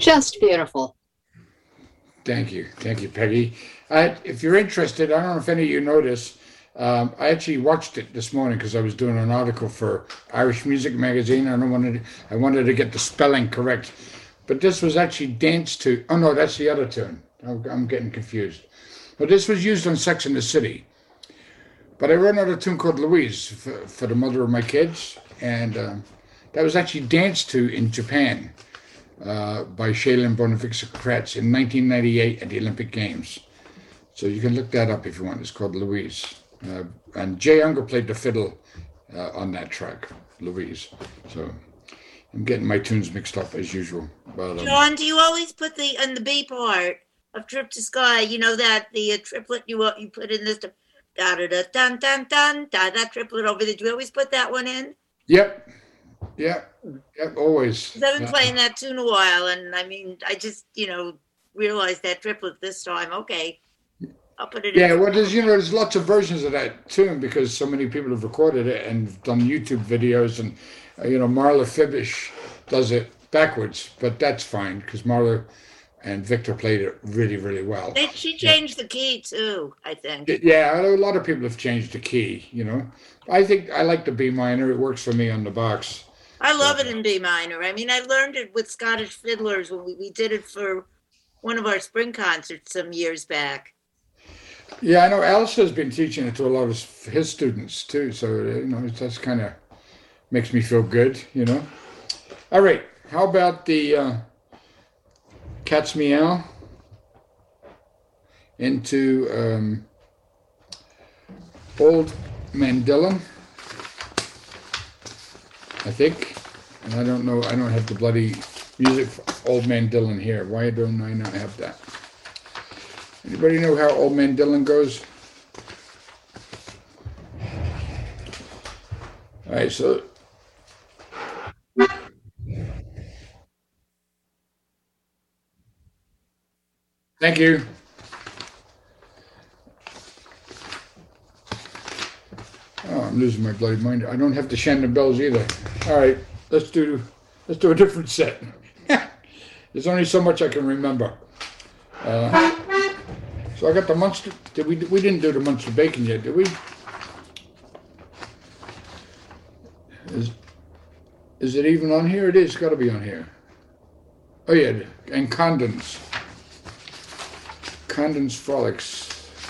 Just beautiful. Thank you. Thank you, Peggy. I, if you're interested, I don't know if any of you noticed, um, I actually watched it this morning because I was doing an article for Irish Music Magazine. I don't wanted, I wanted to get the spelling correct. But this was actually danced to, oh no, that's the other tune. I'm, I'm getting confused. But this was used on Sex and the City. But I wrote another tune called Louise for, for the mother of my kids. And um, that was actually danced to in Japan uh, by Shailene Bonafixa-Kretz in nineteen ninety-eight at the Olympic Games. So you can look that up if you want. It's called Louise. Uh, and Jay Unger played the fiddle uh, on that track, Louise. So I'm getting my tunes mixed up as usual. But, um, John, do you always put the, in the B part of Trip to Sky, you know that, the uh, triplet you uh, you put in this, da da da dun dun dun, da, that triplet over there, do you always put that one in? Yep. Yep. Yep. Always. 'Cause I've been playing that tune a while, and I mean, I just, you know, realized that triplet this time. Okay, I'll put it Yeah, in. well, there's, you know, there's lots of versions of that tune because so many people have recorded it and done YouTube videos, and, uh, you know, Marla Fibish does it backwards, but that's fine because Marla and Victor played it really, really well. They, she changed the key too, I think. Yeah, a lot of people have changed the key, you know. I think I like the B minor. It works for me on the box. I love it in B minor. I mean, I learned it with Scottish fiddlers when we, we did it for one of our spring concerts some years back. Yeah, I know Alistair's been teaching it to a lot of his students too, so, you know, it just kind of makes me feel good, you know. All right, how about the uh, Cat's Meow into um, Old Mandillin, I think. And I don't know, I don't have the bloody music for Old Man Dillon here. Why don't I not have that? Anybody know how Old Man Dillon goes? All right, so thank you. Oh, I'm losing my bloody mind. I don't have the Shandon Bells either. All right, let's do let's do a different set. There's only so much I can remember. Uh, so I got the Munster. Did we? We didn't do the Munster Bacon yet, did we? Is is it even on here? It is. Got to be on here. Oh yeah, and Condon's. Condon's Frolics.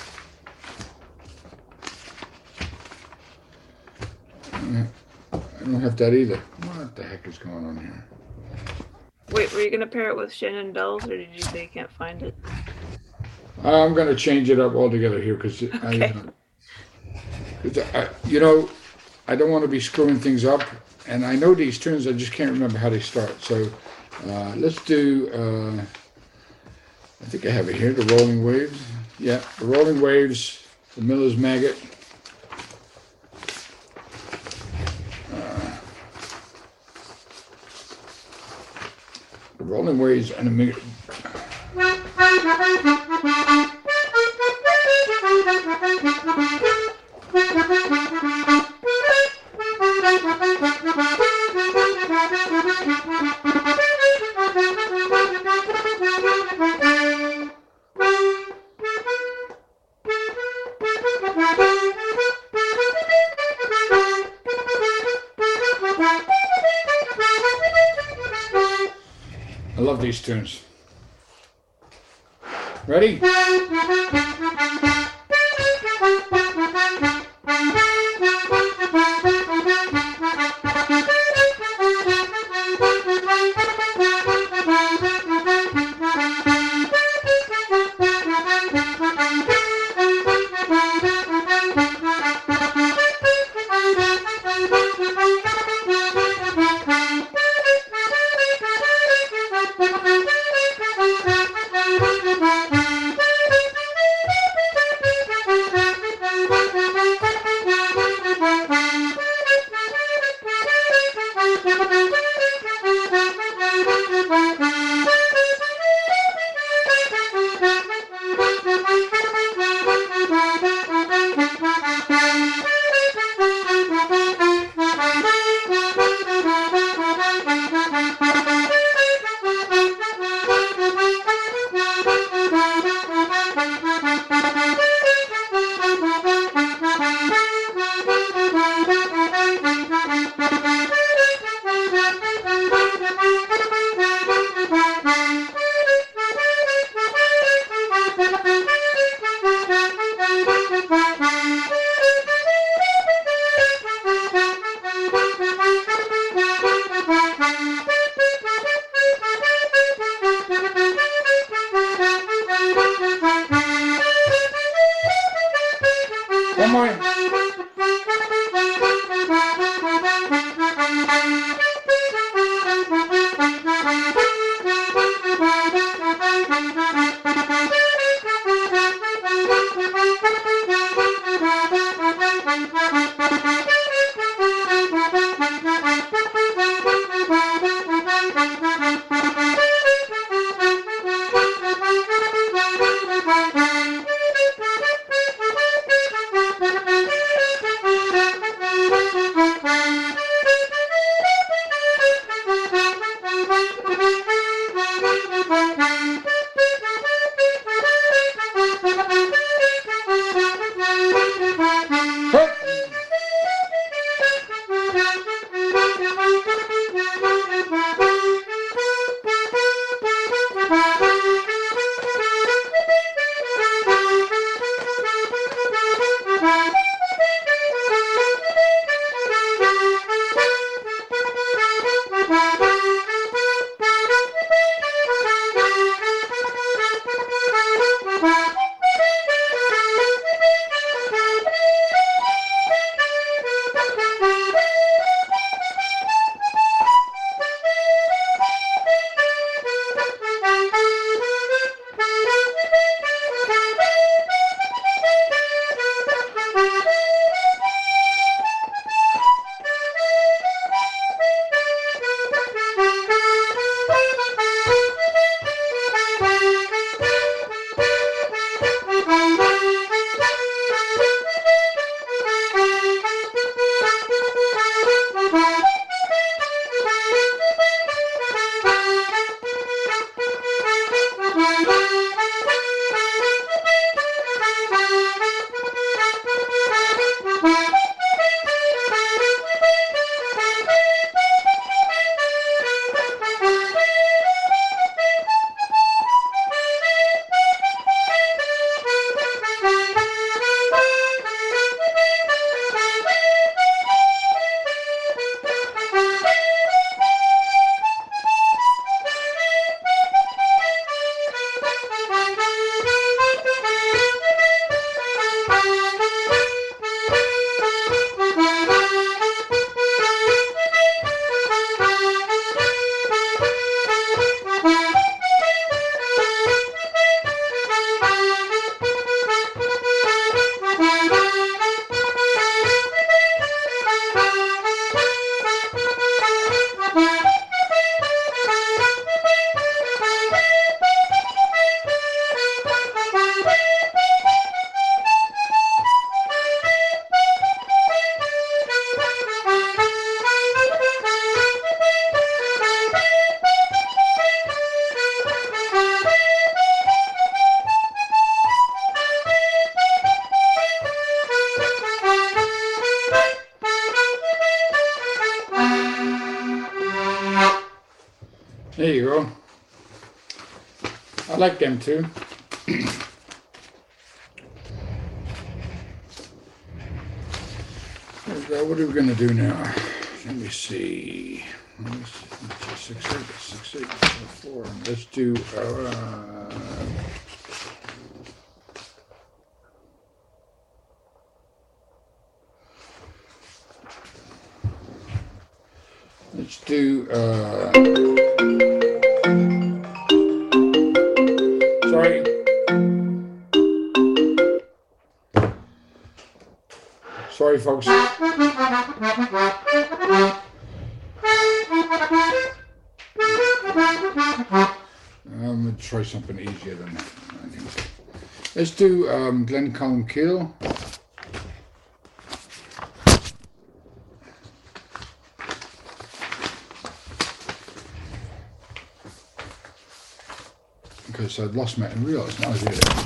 I don't have that either. What the heck is going on here? Wait, were you gonna pair it with Shannon Bells, or did you say you can't find it? I'm going to change it up altogether here because Okay. I, I, you know, I don't want to be screwing things up, and I know these tunes. I just can't remember how they start. So uh, let's do. Uh, I think I have it here. The Rolling Waves. Yeah, the Rolling Waves. The Miller's Maggot. The Rolling Waves and a minute. I love these tunes. Ready? One more. There you go. I like them too. What are we going to do now? Let me see. Six, eight, six, eight, four. Let's do. Uh, let's do. Uh, sorry. Sorry, folks. I'm going to try something easier than that. Let's do um, Glen Columkill. Because I'd lost my and realised now I did it.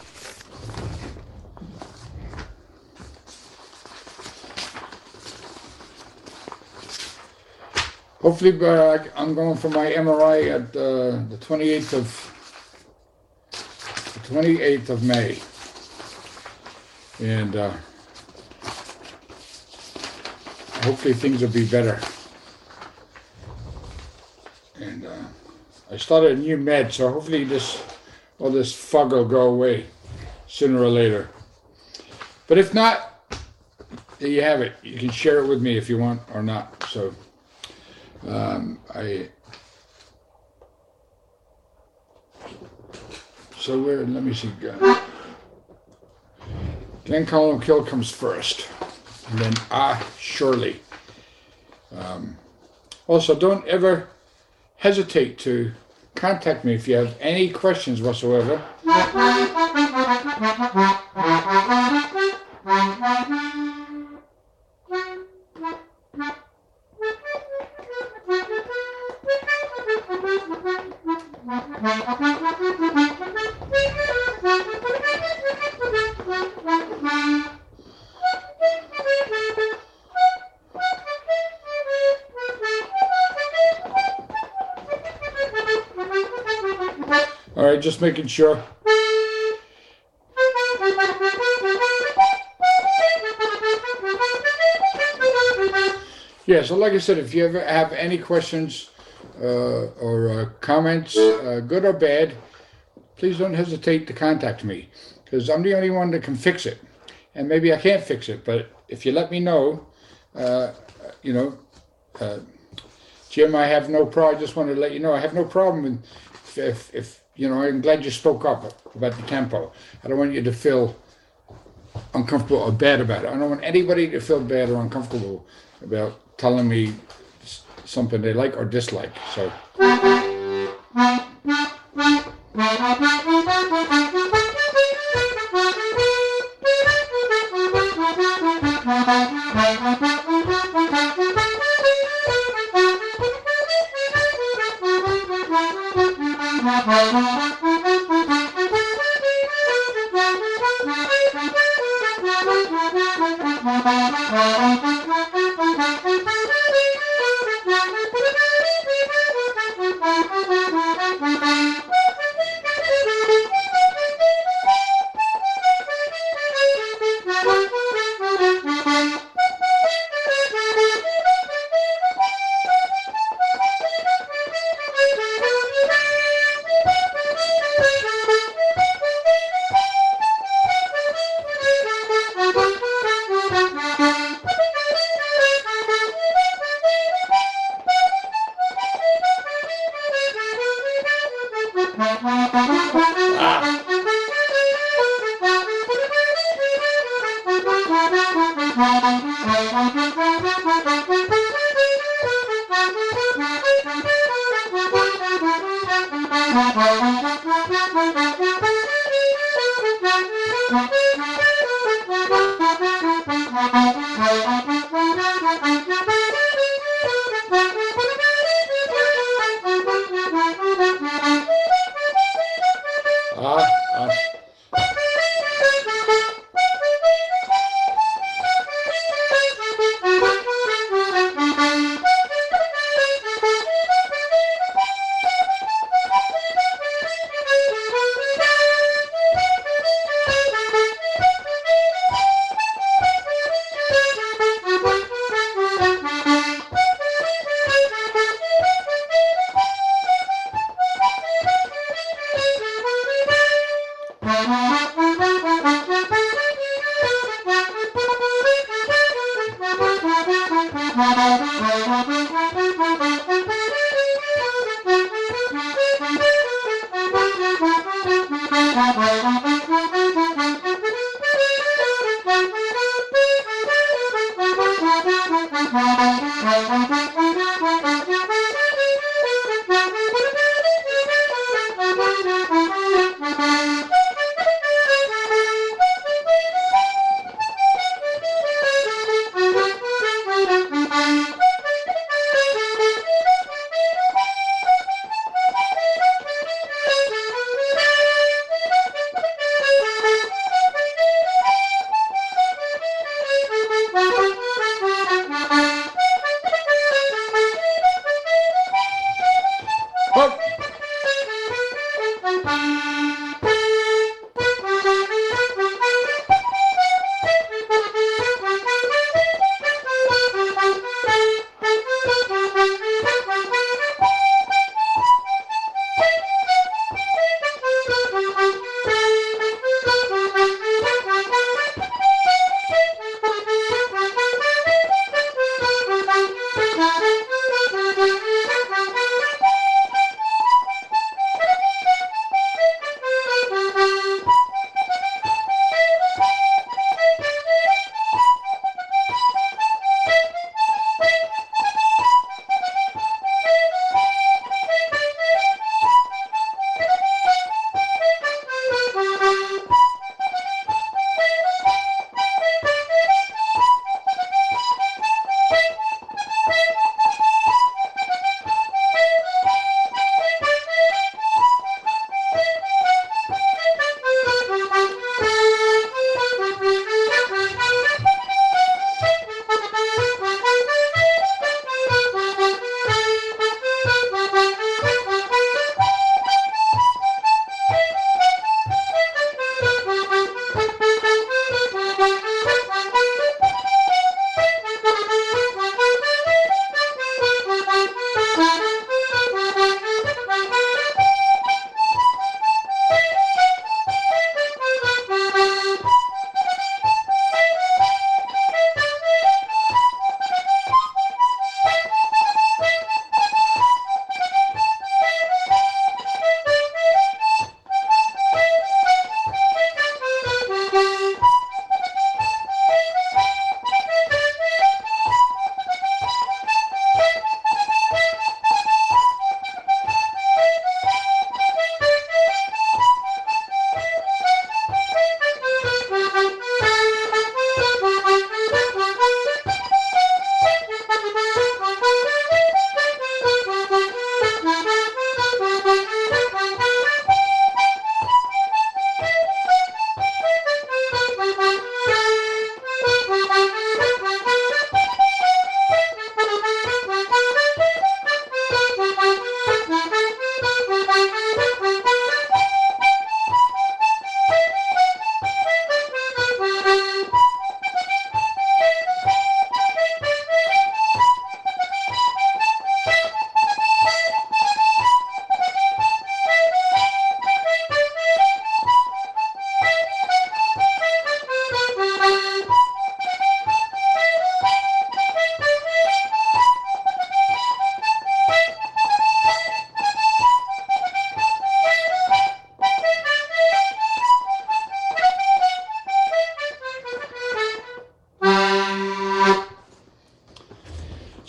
Hopefully, uh, I'm going for my M R I at uh, the twenty-eighth of the twenty-eighth of May, and uh, hopefully things will be better. And uh, I started a new med, so hopefully this all this fog will go away sooner or later. But if not, there you have it. You can share it with me if you want or not. So um, I. So where? Let me see. Glen Columbkill comes first, and then Ah Shirley. Um, also, don't ever hesitate to contact me if you have any questions whatsoever. All right, just making sure. Yeah, so like I said, if you ever have any questions uh, or uh, comments, uh, good or bad, please don't hesitate to contact me, because I'm the only one that can fix it. And maybe I can't fix it, but if you let me know, uh, you know, uh, Jim, I have no problem. I just wanted to let you know I have no problem with if, if, if you know, I'm glad you spoke up about the tempo. I don't want you to feel uncomfortable or bad about it. I don't want anybody to feel bad or uncomfortable about telling me something they like or dislike. So. Ah, ah.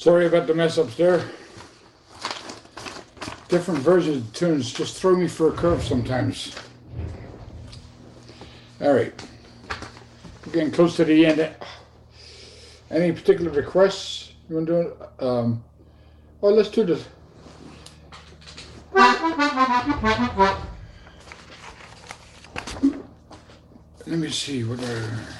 Sorry about the mess ups there. Different versions of tunes just throw me for a curve sometimes. All right. We're getting close to the end. Any particular requests you want to do? Um, oh, let's do this. Let me see what I.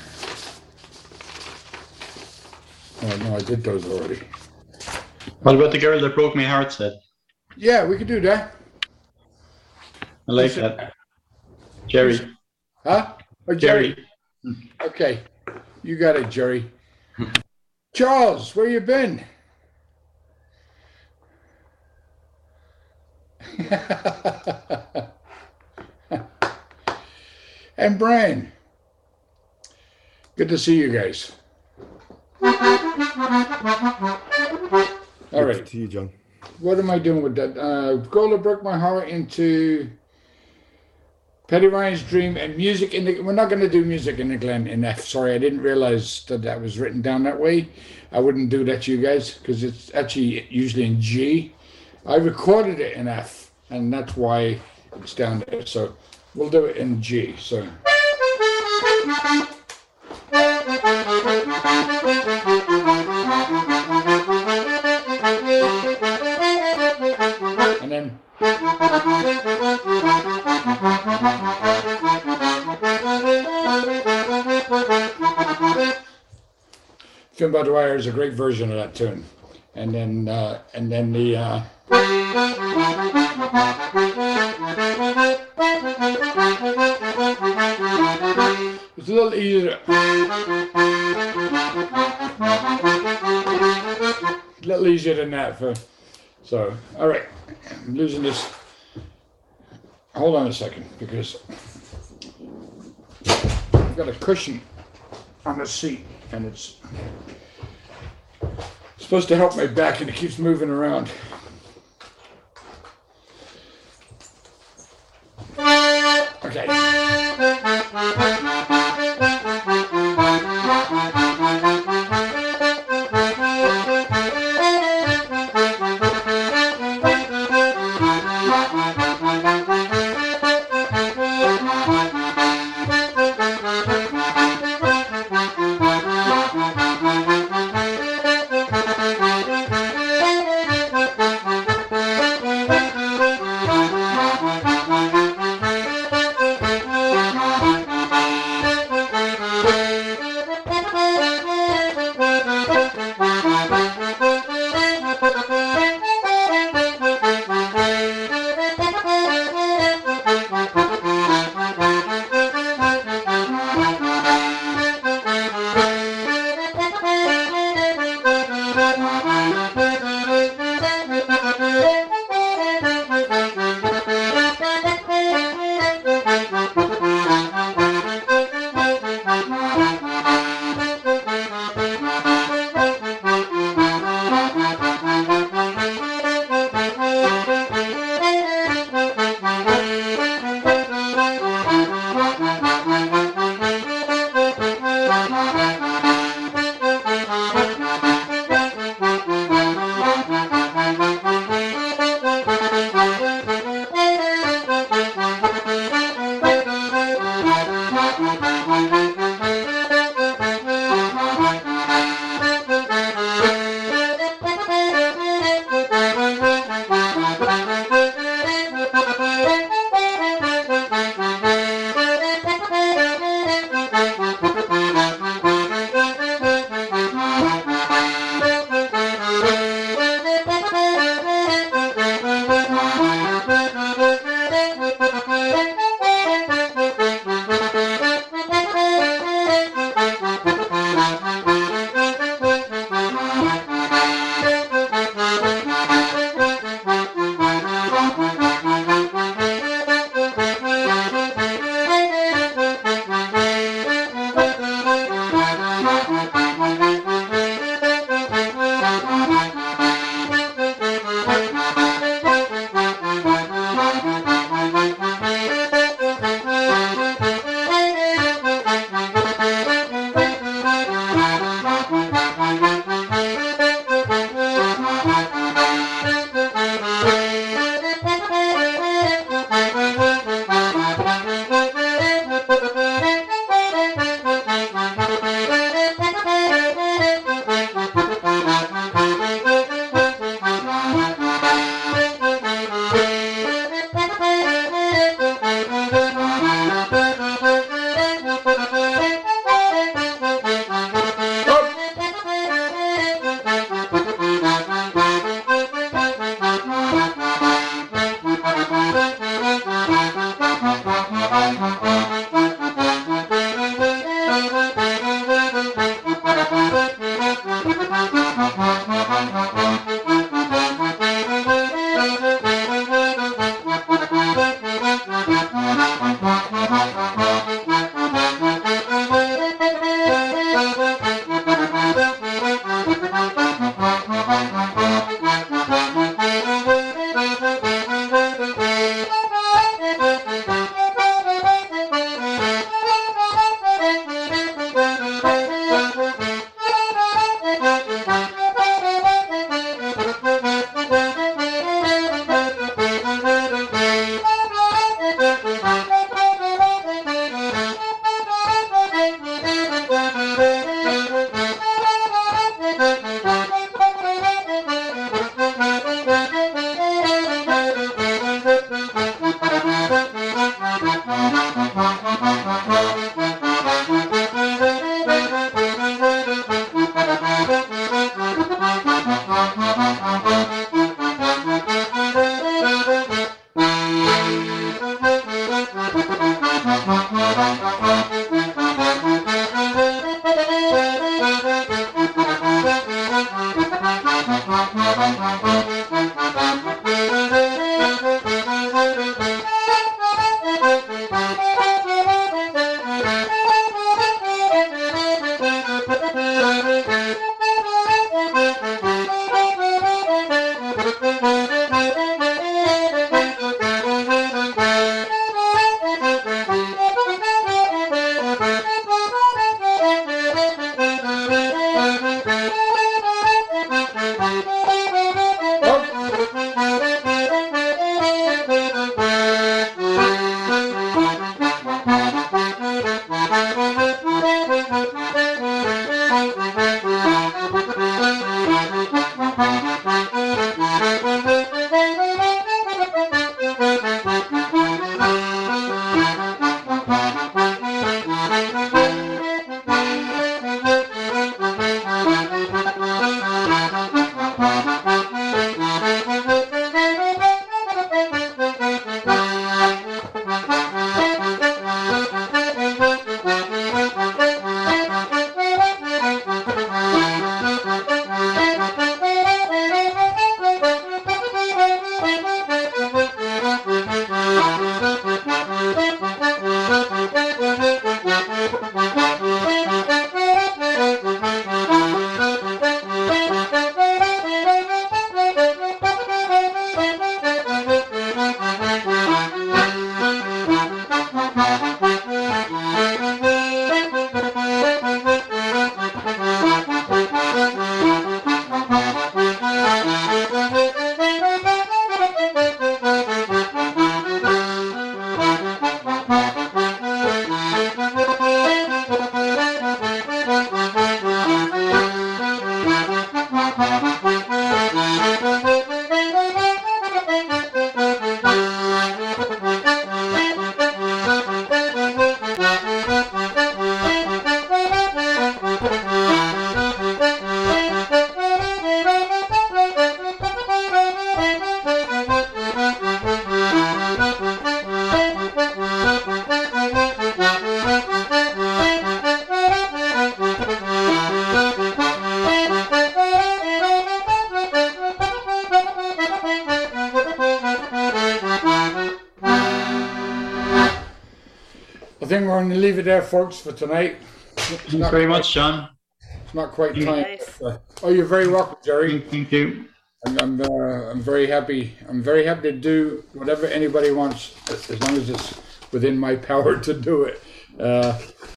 Oh no, I did those already. What about the girl that broke my heart set? Yeah, we could do that. I like that. Jerry. Huh? Oh, Jerry. Jerry. Okay, you got it, Jerry. Charles, where you been? And Brian, good to see you guys. All right. Good to see you, John. What am I doing with that? Uh, Gola broke my heart into Petty Ryan's Dream and music in the. We're not going to do music in the Glen in F. Sorry, I didn't realize that that was written down that way. I wouldn't do that to you guys because it's actually usually in G. I recorded it in F, and that's why it's down there. So we'll do it in G. So. And then. Film by Dwyer is a great version of that tune, and then uh, and then the. Uh, it's a little easier. A little easier than that for. So all right, I'm losing this. Hold on a second because I've got a cushion on the seat. And it's supposed to help my back, and it keeps moving around. Okay. I think we're going to leave it there, folks, for tonight. Thanks very much, John. It's not quite time. Nice. Uh, oh, you're very welcome, Jerry. Thank you. I'm I'm, uh, I'm very happy. I'm very happy to do whatever anybody wants, as long as it's within my power to do it. Uh,